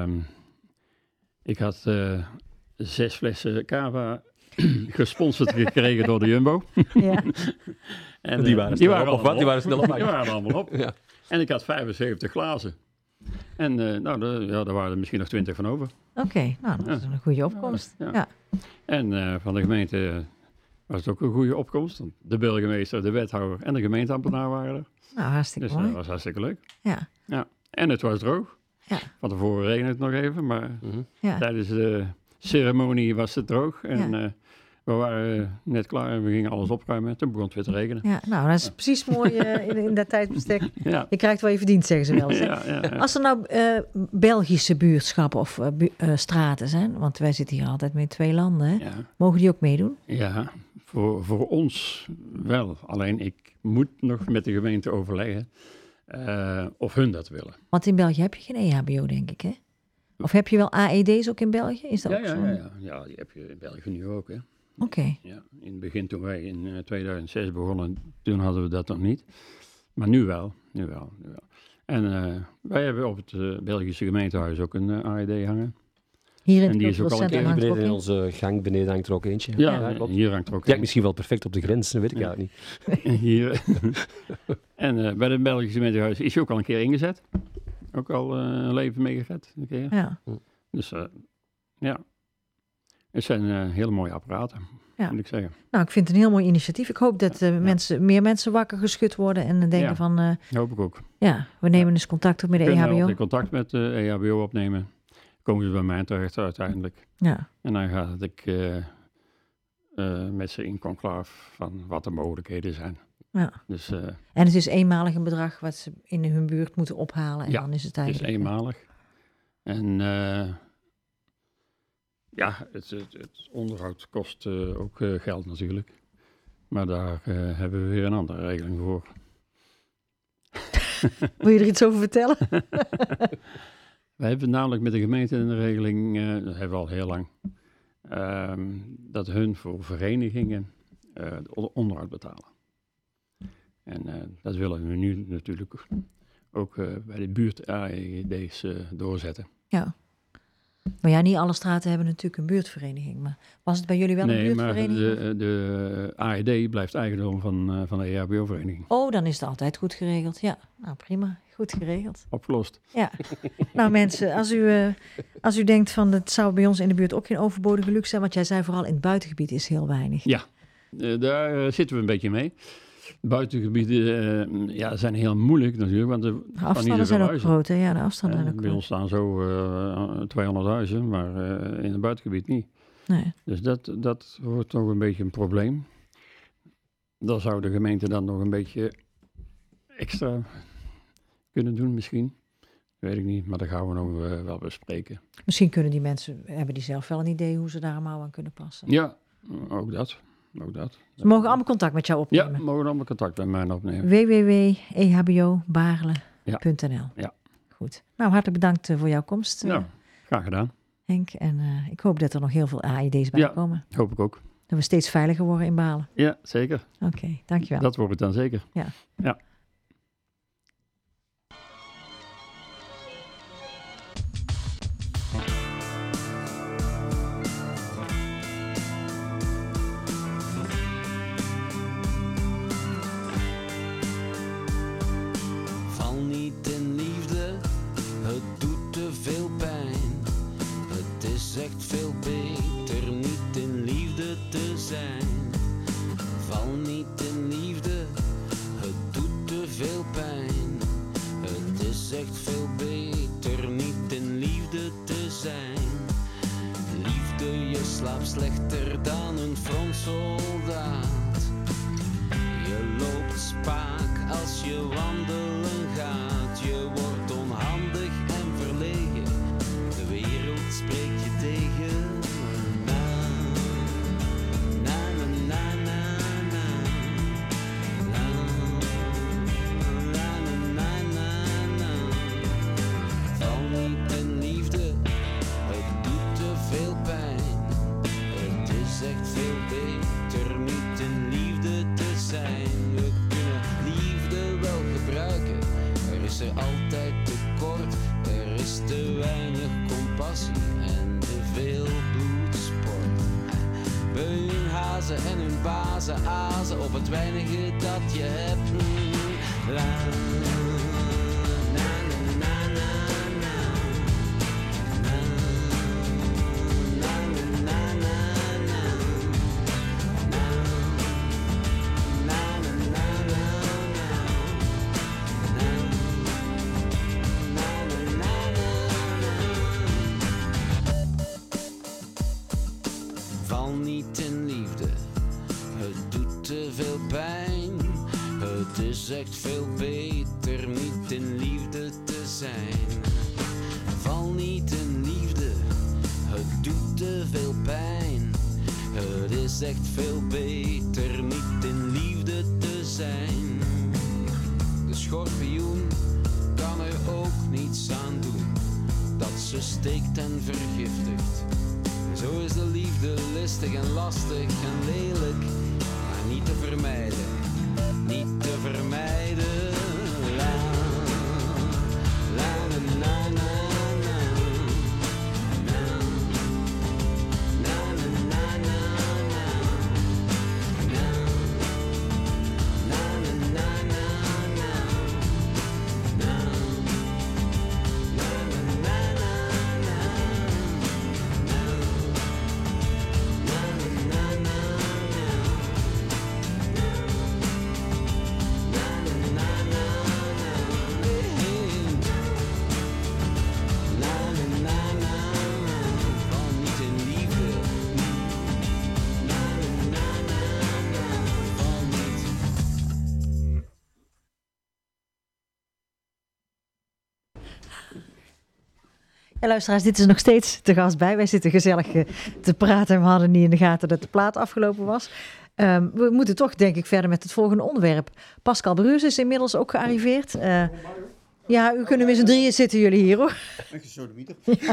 ik had uh, zes flessen cava gesponsord gekregen door de Jumbo. Ja. en, die waren, die waren op, of wat? Die waren snel op. Die waren allemaal op. Ja. En ik had vijfenzeventig glazen. En uh, nou, de, ja, daar waren er misschien nog twintig van over. Oké, okay, nou, dat is ja. een goede opkomst. Ja. Ja. En uh, van de gemeente was het ook een goede opkomst. De burgemeester, de wethouder en de gemeenteambtenaar waren er. Nou, hartstikke dus, mooi. Dus dat was hartstikke leuk. Ja. Ja. En het was droog. Ja. Van tevoren regende het nog even, maar mm-hmm. ja. tijdens de ceremonie was het droog. En ja. uh, we waren uh, net klaar en we gingen alles opruimen. Toen begon het weer te regenen. Ja, nou, dat is ja. precies mooi uh, in, in dat tijdbestek. Ja. Je krijgt wat je verdient, zeggen ze wel eens. Ja, ja, ja. Als er nou uh, Belgische buurtschappen of uh, bu- uh, straten zijn, want wij zitten hier altijd met twee landen, hè? Ja. Mogen die ook meedoen? Ja, voor, voor ons wel. Alleen ik moet nog met de gemeente overleggen uh, of hun dat willen. Want in België heb je geen E H B O, denk ik, hè? Of heb je wel A E D's ook in België? Is dat ja, ook ja, zo? ja, ja, ja, die heb je in België nu ook, hè. Oké. Okay. Ja, in het begin toen wij in uh, tweeduizend zes begonnen, toen hadden we dat nog niet. Maar nu wel, nu wel, nu wel. En uh, wij hebben op het uh, Belgische gemeentehuis ook een uh, A E D hangen. Hier in en die is ook al een keer beneden in onze gang beneden hangt er ook eentje. Ja, ja hier hangt er ook een. Ja, misschien wel perfect op de grens, dat weet ik ja. eigenlijk niet. Hier. En uh, bij het Belgische gemeentehuis is hij ook al een keer ingezet. Ook al uh, een leven meegered. Een keer. Ja. Dus uh, ja, het zijn uh, hele mooie apparaten, ja. moet ik zeggen. Nou, ik vind het een heel mooi initiatief. Ik hoop dat uh, ja. mensen, meer mensen wakker geschud worden en denken ja. van... Uh, hoop ik ook. Ja, we nemen ja. dus contact op met de E H B O. Kunnen contact met de E H B O opnemen. Komen ze bij mij terecht uiteindelijk. Ja. En dan ga ik uh, uh, met ze in conclave van wat de mogelijkheden zijn. Ja. Dus, uh, en het is eenmalig een bedrag wat ze in hun buurt moeten ophalen. En ja, dan is het eigenlijk... eigenlijk... het is eenmalig. En uh, ja, het, het, het onderhoud kost uh, ook uh, geld natuurlijk. Maar daar uh, hebben we weer een andere regeling voor. Wil je er iets over vertellen? Wij hebben namelijk met de gemeente een regeling, uh, dat hebben we al heel lang, uh, dat hun voor verenigingen uh, de onderhoud betalen. En uh, dat willen we nu natuurlijk ook uh, bij de buurt-A E D's uh, doorzetten. Ja. Maar ja, niet alle straten hebben natuurlijk een buurtvereniging. Maar was het bij jullie wel nee, een buurtvereniging? Nee, maar de, de A E D blijft eigendom van, uh, van de E H B O-vereniging. Oh, dan is het altijd goed geregeld. Ja, nou prima. Goed geregeld. Opgelost. Ja. Nou mensen, als u, uh, als u denkt van het zou bij ons in de buurt ook geen overbodige luxe zijn. Want jij zei vooral in het buitengebied is heel weinig. Ja, uh, daar uh, zitten we een beetje mee. Buitengebieden uh, ja, zijn heel moeilijk natuurlijk. Want de, de afstanden zijn ook groot, hè? Ja, de afstanden uh, zijn ook Bij groot. ons staan zo uh, tweehonderdduizend, maar uh, in het buitengebied niet. Nee. Dus dat, dat wordt toch een beetje een probleem. Dan zou de gemeente dan nog een beetje extra kunnen doen misschien. Weet ik niet, maar dat gaan we nog uh, wel bespreken. Misschien kunnen die mensen, hebben die zelf wel een idee hoe ze daar allemaal aan kunnen passen. Ja, ook dat. Ook dat. Ze mogen allemaal contact met jou opnemen. Ja, mogen allemaal contact met mij opnemen. w w w punt e h b o baarle punt n l Ja. Ja. Goed. Nou, hartelijk bedankt uh, voor jouw komst, uh, Nou, graag gedaan. Henk. En uh, ik hoop dat er nog heel veel A I D's bij Ja. komen. Hoop ik ook. Dat we steeds veiliger worden in Balen. Ja, zeker. Oké, okay, dankjewel. Dat wordt het dan zeker. Ja. Ja. Val niet in liefde, het doet te veel pijn. Het is echt veel beter niet in liefde te zijn. Val niet in liefde, het doet te veel pijn. Het is echt veel beter niet in liefde te zijn. Liefde, je slaapt slechter dan een frontsoldaat. Je loopt spaak als je wandelen gaat. Je wordt onhandig en verlegen. De wereld spreekt je tegen. Na, na, na, na, na, na, na, na, na, na, na. Val niet in liefde, het doet te veel pijn. Het is echt veel beter niet in liefde te zijn. We kunnen liefde wel gebruiken. Er is er altijd tekort. Er is te weinig compassie en te veel bloedsport. Bij hun hazen en hun bazen azen op het weinige dat je hebt. La, na, na, na, na, na. Na, na, na, na, na. Na, na, na, na, na, na. Na, na, na, na, na. Val niet in liefde, het doet te veel pijn. Het is echt veel beter niet in liefde te zijn. Val niet in liefde, het doet te veel pijn. Het is echt veel beter niet in liefde te zijn. De schorpioen kan er ook niets aan doen dat ze steekt en vergiftigt. Zo is de liefde listig en lastig en lelijk, maar niet te vermijden, niet te vermijden. La, la, na, na, na, na. Na, na, na, na, na, na. Na, na, na, na, na, na. Na, na, na, na, na, na. Ja, luisteraars, dit is nog steeds te gast bij. Wij zitten gezellig uh, te praten en we hadden niet in de gaten dat de plaat afgelopen was. Um, we moeten toch, denk ik, verder met het volgende onderwerp. Pascal Bruus is inmiddels ook gearriveerd. Uh, ja, u kunnen met z'n drieën zitten jullie hier, hoor. Een gesodemieter.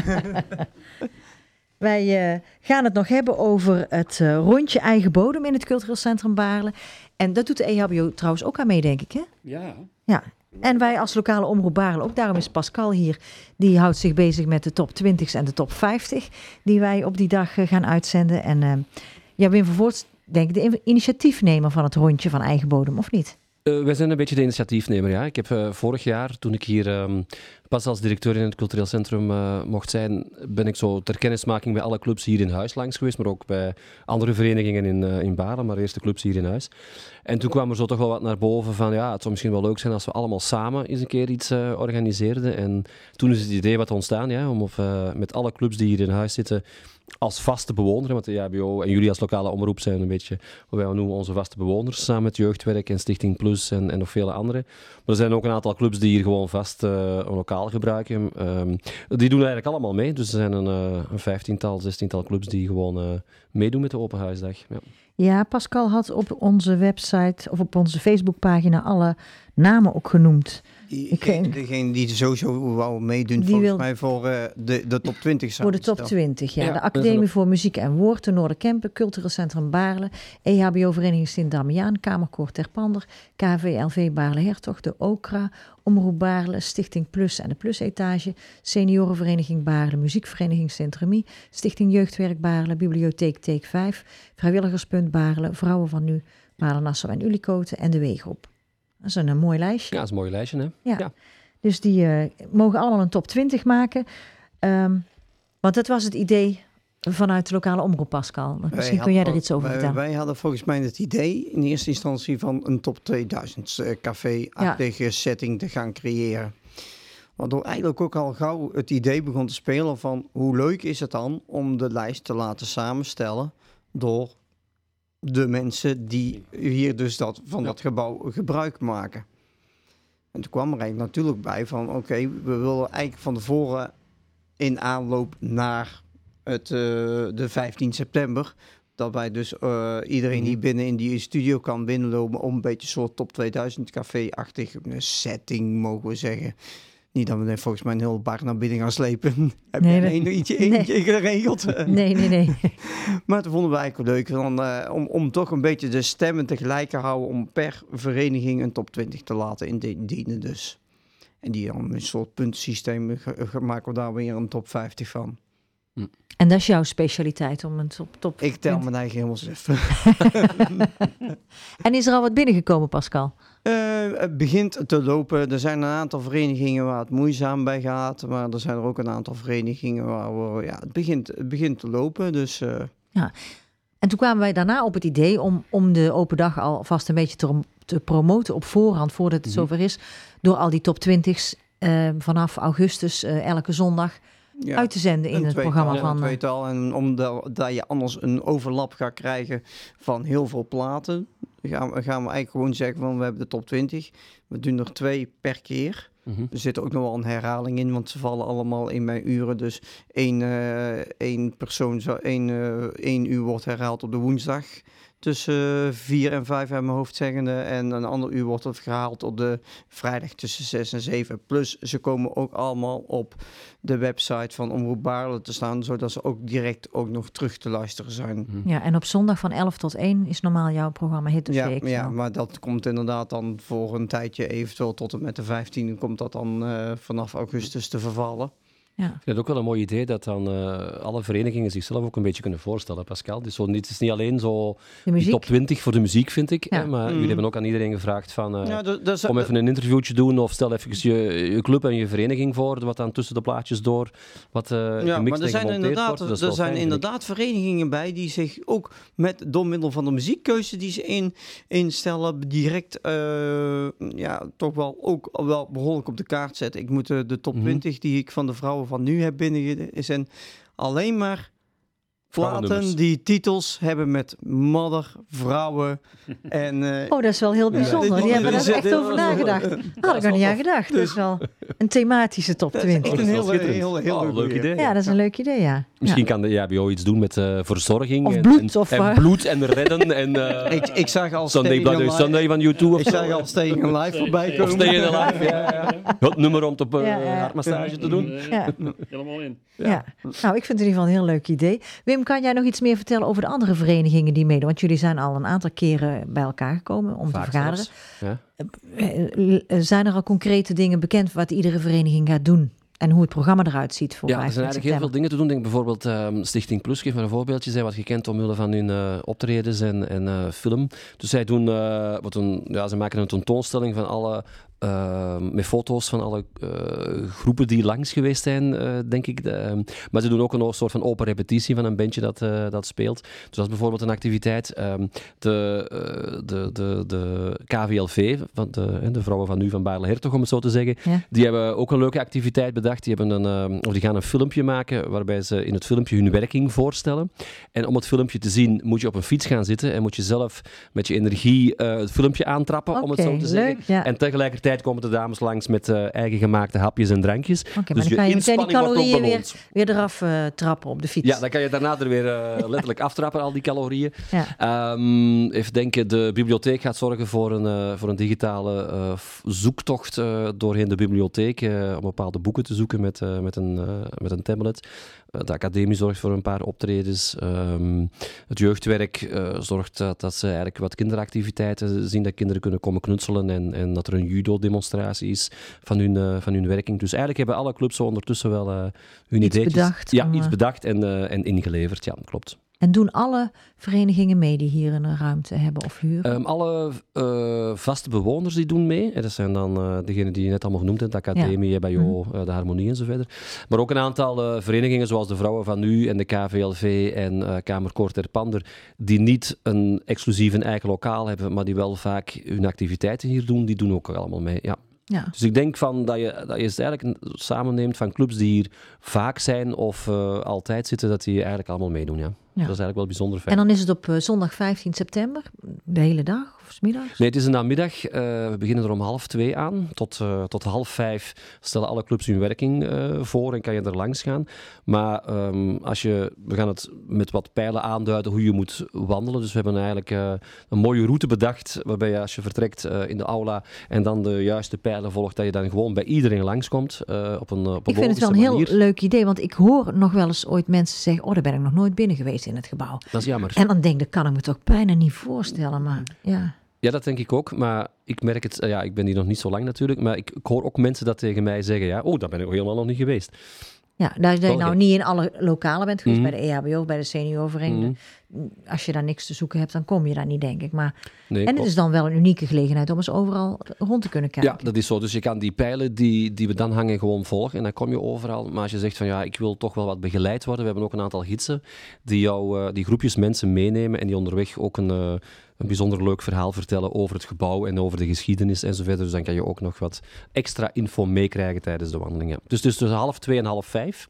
Wij uh, gaan het nog hebben over het uh, rondje eigen bodem in het Cultureel Centrum Baarle. En dat doet de E H B O trouwens ook aan mee, denk ik, hè? Ja. Ja. En wij als lokale omroep Baarle ook. Daarom is Pascal hier. Die houdt zich bezig met de top twintig en de top vijftig. Die wij op die dag uh, gaan uitzenden. En uh, ja, Wim van Voort, denk ik, de initiatiefnemer van het rondje van eigen bodem, of niet? Uh, wij zijn een beetje de initiatiefnemer, ja. Ik heb uh, vorig jaar, toen ik hier um, pas als directeur in het cultureel centrum uh, mocht zijn, ben ik zo ter kennismaking bij alle clubs hier in huis langs geweest, maar ook bij andere verenigingen in, uh, in Baarle, maar eerst de clubs hier in huis. En toen kwam er zo toch wel wat naar boven van, ja, het zou misschien wel leuk zijn als we allemaal samen eens een keer iets uh, organiseerden. En toen is het idee wat ontstaan, ja, om of, uh, met alle clubs die hier in huis zitten, als vaste bewoner, want de E H B O en jullie als lokale omroep zijn een beetje wat wij noemen onze vaste bewoners, samen met Jeugdwerk en Stichting Plus en, en nog vele andere. Maar er zijn ook een aantal clubs die hier gewoon vast uh, een lokaal gebruiken. Um, die doen eigenlijk allemaal mee, dus er zijn een, uh, een vijftiental, zestiental clubs die gewoon uh, meedoen met de Open Huisdag. Ja. Ja, Pascal had op onze website of op onze Facebookpagina alle namen ook genoemd. Degene, degene die sowieso wou meedoen, die volgens wil, mij voor uh, de, de top twintig. Voor de top twintig, ja. ja de Academie een... voor Muziek en Woord, de Noorderkempen, Cultureel Centrum Baarle, E H B O-vereniging Sint-Damiaan, Kamerkoor Ter Pander, K V L V Baarle-Hertog, de Okra, Omroep Baarle, Stichting Plus en de Plus-etage, Seniorenvereniging Baarle, Muziekvereniging Sint-Remy, Stichting Jeugdwerk Baarle, Bibliotheek Take vijf, Vrijwilligerspunt Baarle, Vrouwen van Nu, Baarle-Nassau en Ulicoten en de Weegroep. Dat is een, een mooi lijstje. Ja, dat is een mooi lijstje, hè? Ja. ja. Dus die uh, mogen allemaal een top twintig maken. Um, want dat was het idee vanuit de lokale omroep, Pascal. Misschien kun jij er iets over wij, vertellen. Wij hadden volgens mij het idee in eerste instantie van een top tweeduizend uh, café-achtige ja. setting te gaan creëren. Waardoor eigenlijk ook al gauw het idee begon te spelen van hoe leuk is het dan om de lijst te laten samenstellen door de mensen die hier dus dat, van ja. dat gebouw gebruik maken. En toen kwam er eigenlijk natuurlijk bij van oké, okay, we willen eigenlijk van tevoren in aanloop naar het, uh, de vijftien september, dat wij dus uh, iedereen die binnen in die studio kan binnenlopen om een beetje een soort top tweeduizend café-achtig setting, mogen we zeggen. Niet dat we er volgens mij een heel bar naar binnen gaan slepen. Heb nee, je een eentje, eentje nee. geregeld? Nee, nee, nee. Maar toen vonden we eigenlijk wel leuk dan, uh, om, om toch een beetje de stemmen tegelijk te houden om per vereniging een top twintig te laten indienen dus. En die dan een soort puntensysteem maken we daar weer een top vijftig van. Hm. En dat is jouw specialiteit om een top, top Ik tel mijn eigen helemaal zelf. En is er al wat binnengekomen, Pascal? Uh, het begint te lopen. Er zijn een aantal verenigingen waar het moeizaam bij gaat. Maar er zijn er ook een aantal verenigingen waar we, ja, het, begint, het begint te lopen. Dus, uh... ja. En toen kwamen wij daarna op het idee om, om de open dag alvast een beetje te, te promoten op voorhand, voordat het mm-hmm. zover is. Door al die top twintig's uh, vanaf augustus uh, elke zondag ja, uit te zenden in het tweetal, programma van... Een tweetal. En omdat dat je anders een overlap gaat krijgen van heel veel platen, gaan we, gaan we eigenlijk gewoon zeggen van we hebben de top twintig. We doen er twee per keer. Mm-hmm. Er zit ook nog wel een herhaling in, want ze vallen allemaal in mijn uren. Dus één, uh, één persoon, zo, één, uh, één uur wordt herhaald op de woensdag. Tussen vier en vijf uit mijn hoofd zeggende. En een ander uur wordt het gehaald op de vrijdag tussen zes en zeven. Plus ze komen ook allemaal op de website van Omroep Baarle te staan. Zodat ze ook direct ook nog terug te luisteren zijn. Ja, en op zondag van elf tot één is normaal jouw programma Hit of ja, Week. Ja, maar dat komt inderdaad dan voor een tijdje eventueel tot en met de vijftiende komt dat dan uh, vanaf augustus te vervallen. Ja. Ik vind het ook wel een mooi idee dat dan uh, alle verenigingen zichzelf ook een beetje kunnen voorstellen, Pascal. Het is, zo, het is niet alleen zo die top twintig voor de muziek, vind ik. Ja. Hè, maar mm. jullie hebben ook aan iedereen gevraagd van, uh, ja, dat, dat is, om even een interviewtje doen of stel even je, je club en je vereniging voor, wat dan tussen de plaatjes door wat uh, ja, gemixt maar er zijn inderdaad, wordt. Er zijn fijn, inderdaad verenigingen bij die zich ook met door middel van de muziekkeuze die ze in, instellen, direct uh, ja, toch wel ook wel behoorlijk op de kaart zetten. Ik moet uh, de top mm-hmm. twintig die ik van de vrouwen van nu heb binnen zijn alleen maar platen die titels hebben met modder, vrouwen en... Uh, oh, dat is wel heel bijzonder. Die hebben er echt over nagedacht. Daar had ik nog niet aan gedacht. Dat is wel een thematische top twintig. Dat is een heel, heel, heel, heel oh, leuk idee. Ja, dat is een leuk idee, ja. Misschien ja. kan de E H B O iets doen met uh, verzorging. Of en, bloed. En, of, en, en bloed en redden. En, uh, ik, ik zag al Sunday Bloody Sunday van YouTube. Ik zag al Staying Alive voorbij komen. Of Staying Alive, ja. ja. Het nummer om op uh, ja, ja. hartmassage te doen. Ja. Helemaal in. Ja. ja. Nou, ik vind het in ieder geval een heel leuk idee. Wim, kan jij nog iets meer vertellen over de andere verenigingen die meedoen? Want jullie zijn al een aantal keren bij elkaar gekomen om Vaak te vergaderen. Ja. Zijn er al concrete dingen bekend wat iedere vereniging gaat doen En hoe het programma eruit ziet voor Ja, er zijn vijfentwintig eigenlijk heel veel september. dingen te doen. Denk bijvoorbeeld um, Stichting Plus, geef maar een voorbeeldje. Zij wat gekend omwille van hun uh, optredens en, en uh, film. Dus zij doen, uh, wat een, ja, ze maken een tentoonstelling van alle... Uh, met foto's van alle uh, groepen die langs geweest zijn, uh, denk ik. De, um, maar ze doen ook een soort van open repetitie van een bandje dat, uh, dat speelt. Dus dat is bijvoorbeeld een activiteit. Um, de, uh, de, de, de K V L V, van de, de vrouwen van nu van Baarle-Hertog, om het zo te zeggen, Ja. die hebben ook een leuke activiteit bedacht. Die, hebben een, uh, of die gaan een filmpje maken waarbij ze in het filmpje hun werking voorstellen. En om het filmpje te zien moet je op een fiets gaan zitten en moet je zelf met je energie uh, het filmpje aantrappen, Oké, om het zo te zeggen. leuk, ja. En tegelijkertijd komen de dames langs met uh, eigen gemaakte hapjes en drankjes. Oké, maar Dus dan kan je je meteen die inspanning wordt ook calorieën weer, beloond. weer eraf uh, trappen op de fiets. Ja, dan kan je daarna er weer uh, letterlijk aftrappen, al die calorieën. Ja. Um, even denken, de bibliotheek gaat zorgen voor een, uh, voor een digitale uh, f- zoektocht uh, doorheen de bibliotheek uh, om bepaalde boeken te zoeken met, uh, met, een, uh, met een tablet. Uh, de academie zorgt voor een paar optredens. Um, het jeugdwerk uh, zorgt dat, dat ze eigenlijk wat kinderactiviteiten zien, dat kinderen kunnen komen knutselen en, en dat er een judo-demonstratie is van hun, uh, van hun werking. Dus eigenlijk hebben alle clubs zo ondertussen wel uh, hun Iets ideetjes... bedacht Ja, om, iets uh, bedacht en, uh, en ingeleverd. Ja, klopt. En doen alle verenigingen mee die hier een ruimte hebben of huren? Um, alle uh, vaste bewoners die doen mee. En dat zijn dan uh, degenen die je net allemaal genoemd hebt, de Academie, Ja. B I O, uh, de Harmonie en zo verder. Maar ook een aantal uh, verenigingen zoals de Vrouwen van Nu en de K V L V en uh, Kamerkoor ter Pander, die niet een exclusief een eigen lokaal hebben, maar die wel vaak hun activiteiten hier doen, die doen ook allemaal mee. Ja. Ja. Dus ik denk van dat, je, dat je het eigenlijk samenneemt van clubs die hier vaak zijn of uh, altijd zitten, dat die eigenlijk allemaal meedoen. Ja. Ja. Dat is eigenlijk wel bijzonder fijn. En dan is het op uh, zondag vijftien september, de hele dag of 's middags? Nee, het is een namiddag. Uh, we beginnen er om half twee aan. Tot, uh, tot half vijf stellen alle clubs hun werking uh, voor en kan je er langs gaan. Maar um, als je, we gaan het met wat pijlen aanduiden hoe je moet wandelen. Dus we hebben eigenlijk uh, een mooie route bedacht, waarbij je als je vertrekt uh, in de aula en dan de juiste pijlen volgt, dat je dan gewoon bij iedereen langskomt uh, op een, op een Ik vind het wel een logische heel manier. leuk idee, want ik hoor nog wel eens ooit mensen zeggen, oh, daar ben ik nog nooit binnen geweest in het gebouw. Dat is jammer. En dan denk ik, dat kan ik me toch bijna niet voorstellen, maar ja. Ja, dat denk ik ook. Maar ik merk het, uh, ja, ik ben hier nog niet zo lang natuurlijk, maar ik, ik hoor ook mensen dat tegen mij zeggen, ja, oh, daar ben ik nog helemaal nog niet geweest. Ja, daar dat je Oh, nou ja. niet in alle lokalen bent geweest, Mhm. bij de E H B O of bij de seniorenvereniging. Mhm. Als je daar niks te zoeken hebt, dan kom je daar niet, denk ik. Maar, Nee, en het klopt. is dan wel een unieke gelegenheid om eens overal rond te kunnen kijken. Ja, dat is zo. Dus je kan die pijlen die, die we dan hangen gewoon volgen en dan kom je overal. Maar als je zegt van ja, ik wil toch wel wat begeleid worden, we hebben ook een aantal gidsen die jou, uh, die groepjes mensen meenemen en die onderweg ook een, uh, een bijzonder leuk verhaal vertellen over het gebouw en over de geschiedenis en zo verder. Dus dan kan je ook nog wat extra info meekrijgen tijdens de wandelingen. Dus tussen half twee en half vijf.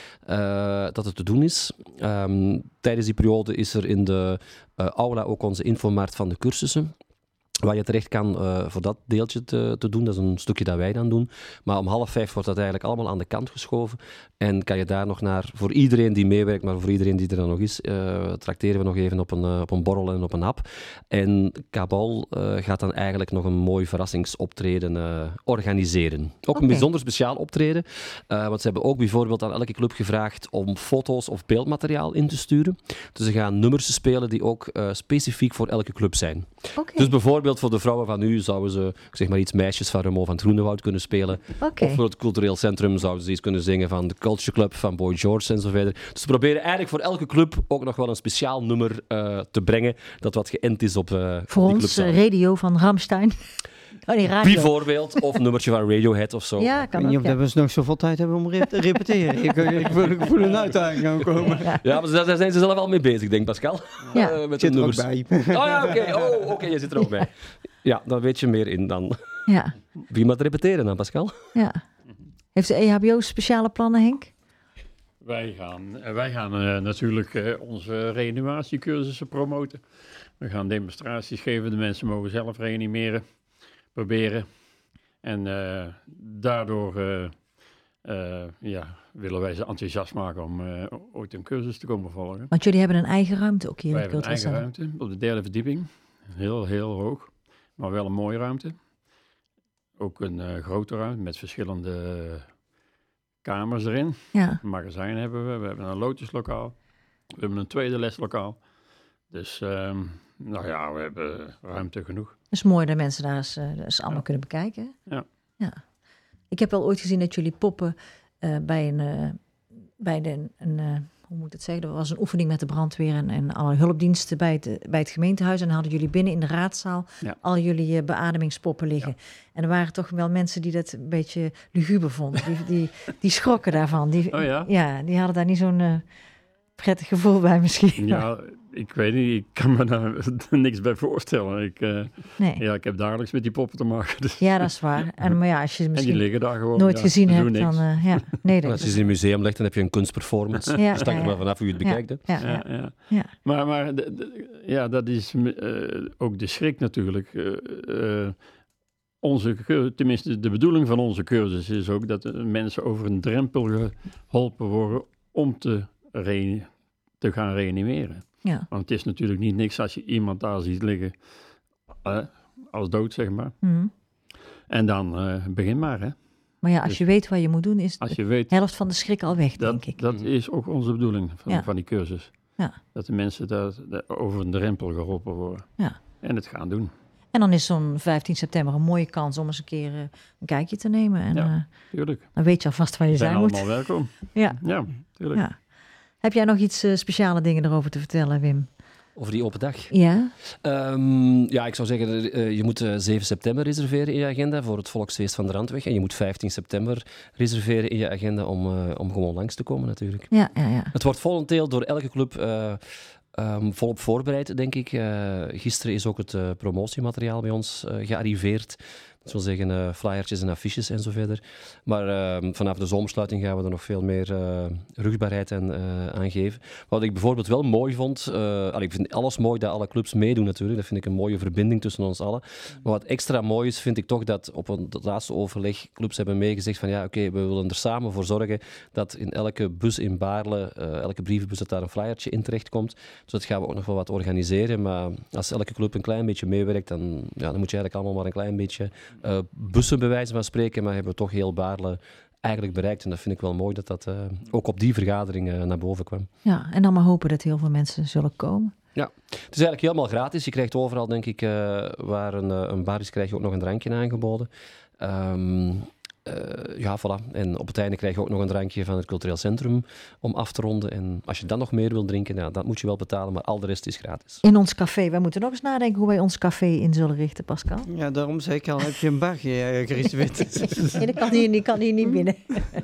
Uh, dat het te doen is. Um, tijdens die periode is er in de uh, aula ook onze infomarkt van de cursussen, waar je terecht kan uh, voor dat deeltje te, te doen. Dat is een stukje dat wij dan doen. Maar om half vijf wordt dat eigenlijk allemaal aan de kant geschoven. En kan je daar nog naar, voor iedereen die meewerkt, maar voor iedereen die er dan nog is, uh, trakteren we nog even op een, uh, op een borrel en op een hap. En Kabal uh, gaat dan eigenlijk nog een mooi verrassingsoptreden uh, organiseren. Ook Okay. een bijzonder speciaal optreden. Uh, want ze hebben ook bijvoorbeeld aan elke club gevraagd om foto's of beeldmateriaal in te sturen. Dus ze gaan nummers spelen die ook uh, specifiek voor elke club zijn. Oké, Dus bijvoorbeeld voor de vrouwen van nu zouden ze, ik zeg maar iets, Meisjes van Remo van het Groenewoud kunnen spelen. oké. Of voor het cultureel centrum zouden ze iets kunnen zingen van de Culture Club van Boy George en zo verder. Dus ze proberen eigenlijk voor elke club ook nog wel een speciaal nummer uh, te brengen dat wat geënt is op uh, Voor die ons club zelf. uh, radio van Rammstein. Oh nee, radio. Bijvoorbeeld, of een nummertje van Radiohead of zo. Ja, Ik kan weet niet ook, of ja. dat we nog zoveel tijd hebben om re- te repeteren. ik, ik, voel, ik voel een uitdaging gaan komen. Ja, maar daar daar zijn ze zelf al mee bezig, denk Pascal. Ja. Uh, met Ik de zit er ook nummers. bij. Oh ja, oké, okay. oh, okay. je zit er ook bij. Ja, dan weet je meer in dan. Ja, Wie moet repeteren dan, Pascal? ja. Heeft de E H B O speciale plannen, Henk? Wij gaan, eh, wij gaan uh, natuurlijk uh, onze reanimatiecursussen promoten. We gaan demonstraties geven, de mensen mogen zelf reanimeren, proberen. En uh, daardoor uh, uh, ja, willen wij ze enthousiast maken om uh, ooit een cursus te komen volgen. Want jullie hebben een eigen ruimte ook hier Wij in het hebben een Cultureel eigen Centrum. ruimte op de derde verdieping. Heel, heel hoog, maar wel een mooie ruimte. Ook een uh, grote ruimte met verschillende kamers erin. Ja, Een magazijn hebben we, we hebben een lotuslokaal, we hebben een tweede leslokaal. Dus um, nou ja, we hebben ruimte genoeg. dat is mooi dat mensen daar eens, uh, eens allemaal Ja. kunnen bekijken. Ja. Ja. Ik heb wel ooit gezien dat jullie poppen uh, bij een, uh, bij de, een uh, hoe moet ik het zeggen, er was een oefening met de brandweer en, en alle hulpdiensten bij het, bij het gemeentehuis. En dan hadden jullie binnen in de raadzaal ja. al jullie uh, beademingspoppen liggen. Ja. En er waren toch wel mensen die dat een beetje luguber vonden. Die, die, die schrokken daarvan. Die, oh ja? Ja, die hadden daar niet zo'n uh, prettig gevoel bij misschien. Ja, ik weet niet. Ik kan me daar niks bij voorstellen. Ik, uh, nee. ja, ik heb dagelijks met die poppen te maken. Dus. Ja, dat is waar. En, maar ja, als je het misschien en die liggen daar gewoon, nooit ja, gezien hebt, dan... Uh, ja, nee, dat als je ze in een museum legt, dan heb je een kunstperformance. Ja, Sta ja, ja. maar vanaf hoe je het bekijkt. Ja, ja, ja. Ja, ja. Ja. Maar, maar de, de, ja, dat is uh, ook de schrik natuurlijk. Uh, uh, onze, tenminste, de bedoeling van onze cursus is ook dat mensen over een drempel geholpen worden om te, re- te gaan reanimeren. Ja. Want het is natuurlijk niet niks als je iemand daar ziet liggen uh, als dood, zeg maar. Mm. En dan uh, begin maar, hè. Maar ja, als dus, je weet wat je moet doen, is de weet, helft van de schrik al weg, dat, denk ik. Dat is ook onze bedoeling van, ja. van die cursus. Ja. Dat de mensen daar, daar over een drempel geholpen worden. Ja. En het gaan doen. En dan is zo'n vijftien september een mooie kans om eens een keer uh, een kijkje te nemen. En, ja, uh, tuurlijk. Dan weet je alvast waar je zijn, zijn moet. allemaal welkom. Ja. Ja, tuurlijk. Ja. Heb jij nog iets uh, speciale dingen erover te vertellen, Wim? Over die open dag? Ja. Um, ja, ik zou zeggen, uh, je moet uh, zeven september reserveren in je agenda voor het Volksfeest van de Randweg. En je moet vijftien september reserveren in je agenda om, uh, om gewoon langs te komen natuurlijk. Ja, ja, ja. Het wordt volenteel door elke club uh, um, volop voorbereid, denk ik. Uh, gisteren is ook het uh, promotiemateriaal bij ons uh, gearriveerd. Dat wil zeggen uh, flyertjes en affiches en zo verder. Maar uh, vanaf de zomersluiting gaan we er nog veel meer uh, rugbaarheid aan, uh, aan geven. Wat ik bijvoorbeeld wel mooi vond... Uh, allee, ik vind alles mooi dat alle clubs meedoen natuurlijk. Dat vind ik een mooie verbinding tussen ons allen. Maar wat extra mooi is, vind ik toch dat op een, het laatste overleg clubs hebben meegezegd van ja, oké, okay, we willen er samen voor zorgen dat in elke bus in Baarle, uh, elke brievenbus, dat daar een flyertje in terechtkomt. Dus dat gaan we ook nog wel wat organiseren. Maar als elke club een klein beetje meewerkt, dan, ja, dan moet je eigenlijk allemaal maar een klein beetje... Uh, bussen bij wijze van spreken, maar hebben we toch heel Baarle eigenlijk bereikt. En dat vind ik wel mooi dat dat uh, ook op die vergadering uh, naar boven kwam. Ja, en dan maar hopen dat heel veel mensen zullen komen. Ja, het is eigenlijk helemaal gratis. Je krijgt overal, denk ik, uh, waar een, uh, een bar is, krijg je ook nog een drankje aangeboden. Um, Uh, ja, voilà. En op het einde krijg je ook nog een drankje van het cultureel centrum om af te ronden. En als je dan nog meer wilt drinken, ja, dat moet je wel betalen, maar al de rest is gratis. In ons café. Wij moeten nog eens nadenken hoe wij ons café in zullen richten, Pascal. Ja, daarom zei ik al, heb je een bagje, uh, Chris Wit. Nee, dat kan hier, die kan hier niet binnen.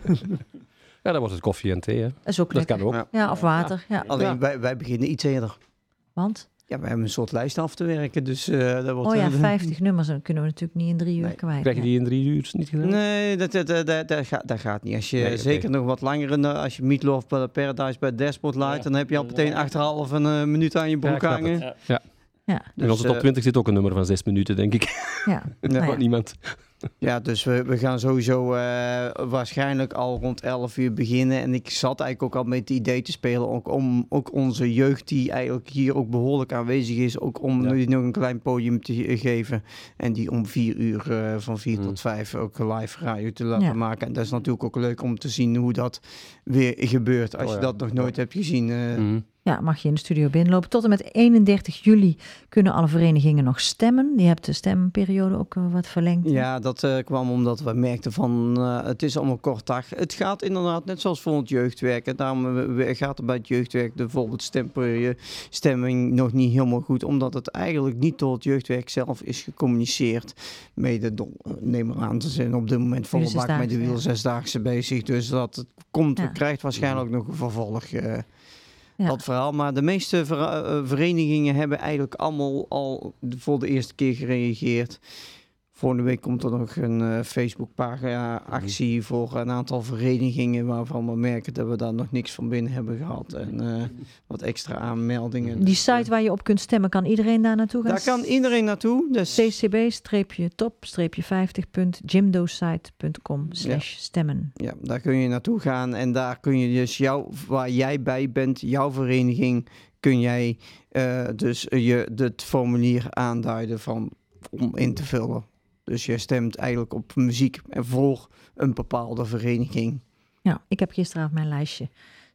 Ja, dan wordt het koffie en thee, hè. Dat is ook dat kan ook. Ja, ja, of water. Ja. Alleen, ja. wij, wij beginnen iets eerder. Want? Ja, we hebben een soort lijst af te werken, dus uh, dat wordt... Oh ja, vijftig nummers, dan kunnen we natuurlijk niet in drie uur nee. kwijt. Krijg je die in drie uur niet gedaan? Nee, dat, dat, dat, dat, dat, gaat, dat gaat niet. Als je nee, zeker okay. nog wat langer, als je Meatloaf bij Paradise bij Dashboard laat, ja. dan heb je al meteen achterhalf een uh, minuut aan je broek ja, hangen. Ja. ja. Ja. Dus, in onze top twintig uh, zit ook een nummer van zes minuten, denk ik. Ja. Dat nou ja. niemand. Ja, dus we, we gaan sowieso uh, waarschijnlijk al rond elf uur beginnen. En ik zat eigenlijk ook al met het idee te spelen ook om ook onze jeugd die eigenlijk hier ook behoorlijk aanwezig is, ook om ja. nu nog een klein podium te geven. En die om vier uur, uh, van vier mm. tot vijf ook live radio te laten ja. maken. En dat is natuurlijk ook leuk om te zien hoe dat weer gebeurt. Als oh, ja. je dat nog nooit ja. hebt gezien. Uh, mm. Ja, mag je in de studio binnenlopen. Tot en met eenendertig juli kunnen alle verenigingen nog stemmen. Je hebt de stemperiode ook uh, wat verlengd. Ja, dat uh, kwam omdat we merkten van uh, het is allemaal kort dag. Het gaat inderdaad net zoals voor het jeugdwerk. Daarom uh, gaat er bij het jeugdwerk de bijvoorbeeld stemperiode, stemming nog niet helemaal goed. Omdat het eigenlijk niet door het jeugdwerk zelf is gecommuniceerd. Mede door, uh, neem maar aan, te zijn op dit moment volle bak met de wiel zesdaagse bezig. Dus dat het komt, ja. krijgt waarschijnlijk nog een vervolg. Uh, Ja. Dat verhaal, maar de meeste ver, uh, verenigingen hebben eigenlijk allemaal al voor de eerste keer gereageerd. Volgende week komt er nog een uh, Facebookpagina actie mm. voor een aantal verenigingen waarvan we merken dat we daar nog niks van binnen hebben gehad. En uh, wat extra aanmeldingen. Die site waar je op kunt stemmen, kan iedereen daar naartoe gaan? Daar kan iedereen naartoe. Dus c c b top vijftig punt jimdosite punt com slash stemmen. Ja, daar kun je naartoe gaan en daar kun je dus jou, waar jij bij bent, jouw vereniging, kun jij uh, dus uh, je het formulier aanduiden van, om in te vullen. Dus je stemt eigenlijk op muziek en voor een bepaalde vereniging. Ja, ik heb gisteravond mijn lijstje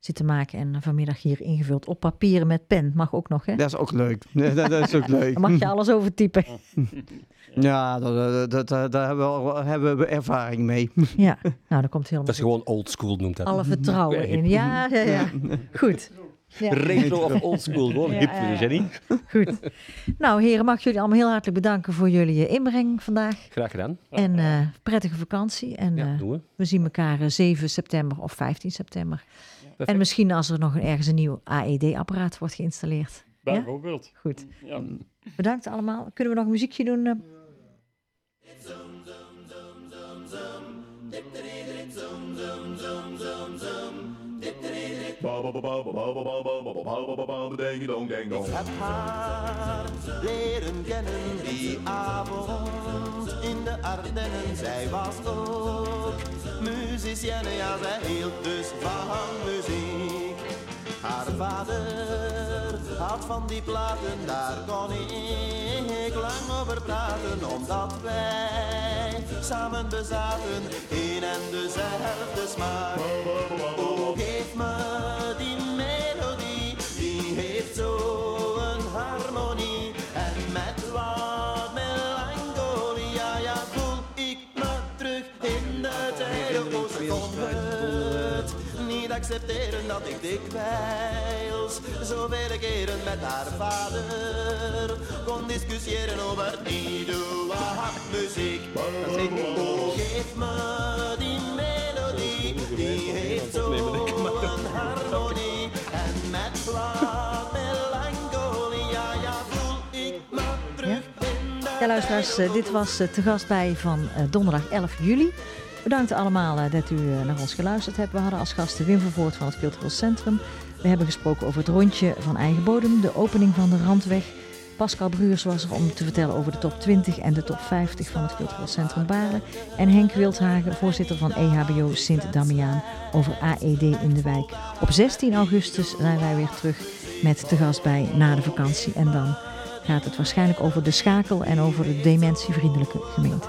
zitten maken en vanmiddag hier ingevuld op papieren met pen. Mag ook nog, hè? Dat is ook leuk. dat, dat is ook leuk. Dan mag je alles overtypen. Ja, daar dat, dat, dat hebben, we, hebben we ervaring mee. Ja, nou, dat komt helemaal Dat is goed. gewoon old school, noemt dat. Alle vertrouwen in. Ja, ja, ja. Goed. Ja. Retro of old school, gewoon Ja, hip, ja, ja. Jenny. Goed. Nou, heren, mag ik jullie allemaal heel hartelijk bedanken voor jullie inbreng vandaag. Graag gedaan. En uh, prettige vakantie. En Ja, uh, doen we. we zien elkaar uh, zeven september of vijftien september. Perfect. En misschien als er nog een, ergens een nieuw A E D-apparaat wordt geïnstalleerd. Ja? Bijvoorbeeld. Goed. Ja. Bedankt allemaal. Kunnen we nog een muziekje doen? Uh? Ik heb haar leren kennen die avond in de Ardennen. Zij was ook musicienne, ja, zij hield dus van muziek. Haar vader had van die platen, daar kon ik lang over praten, omdat wij samen bezaten een en dezelfde smaak. Oh, geef me die melodie, die heeft zo'n harmonie. En met wat melancholie, ja, ja, voel ik me terug in de tijd. Oh, ze kon het niet accepteren dat ik dikwijls zoveel keren met haar vader kon discussiëren over ieder wat muziek. Oh, geef me die melodie, die heeft zo'n harmonie. En met wat melancholie, ja, ja, voel ik me terug in de Ja, luisteraars, uh, dit was uh, te gast bij van uh, donderdag elf juli. Bedankt allemaal uh, dat u uh, naar ons geluisterd hebt. We hadden als gasten Wim Vervoort van het Cultureel Centrum. We hebben gesproken over het rondje van eigen bodem, de opening van de Randweg. Pascal Bruurs was er om te vertellen over de top twintig en de top vijftig van het Cultureel Centrum Baarle. En Henk Wildhagen, voorzitter van E H B O Sint-Damiaan, over A E D in de wijk. Op zestien augustus zijn wij weer terug met te gast bij na de vakantie. En dan gaat het waarschijnlijk over de Schakel en over de dementievriendelijke gemeente.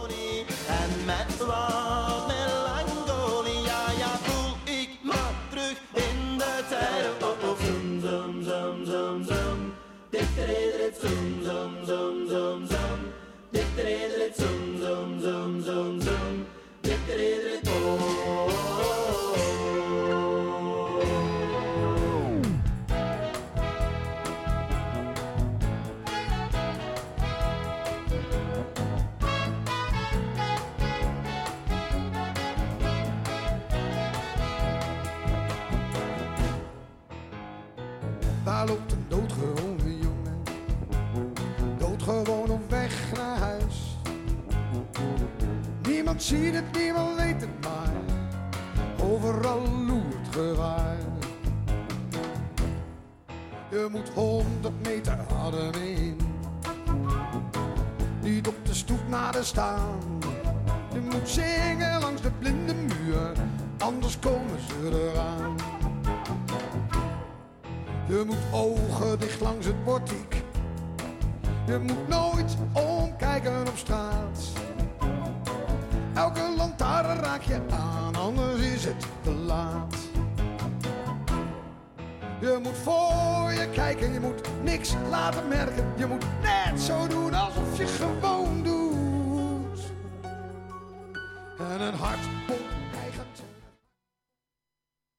En met wat melancholie, ja, ja, voel ik me terug in de tijd. Oh, oh, zum, zum, zum, zum, zum. Dikterederet, zum, zum, zum, zum, zum. Dikterederet, zum, zum, zum, zum, zum. Dikterederet, oh, oh, oh, oh. Daar loopt een doodgewone jongen, doodgewoon op weg naar huis. Niemand ziet het, niemand weet het, maar overal loert gevaar. Je moet honderd meter adem in, niet op de stoep nader staan. Je moet zingen langs de blinde muur, anders komen ze eraan. Je moet ogen dicht langs het portiek. Je moet nooit omkijken op straat. Elke lantaarn raak je aan, anders is het te laat. Je moet voor je kijken, je moet niks laten merken. Je moet net zo doen alsof je gewoon doet. En een hart pompt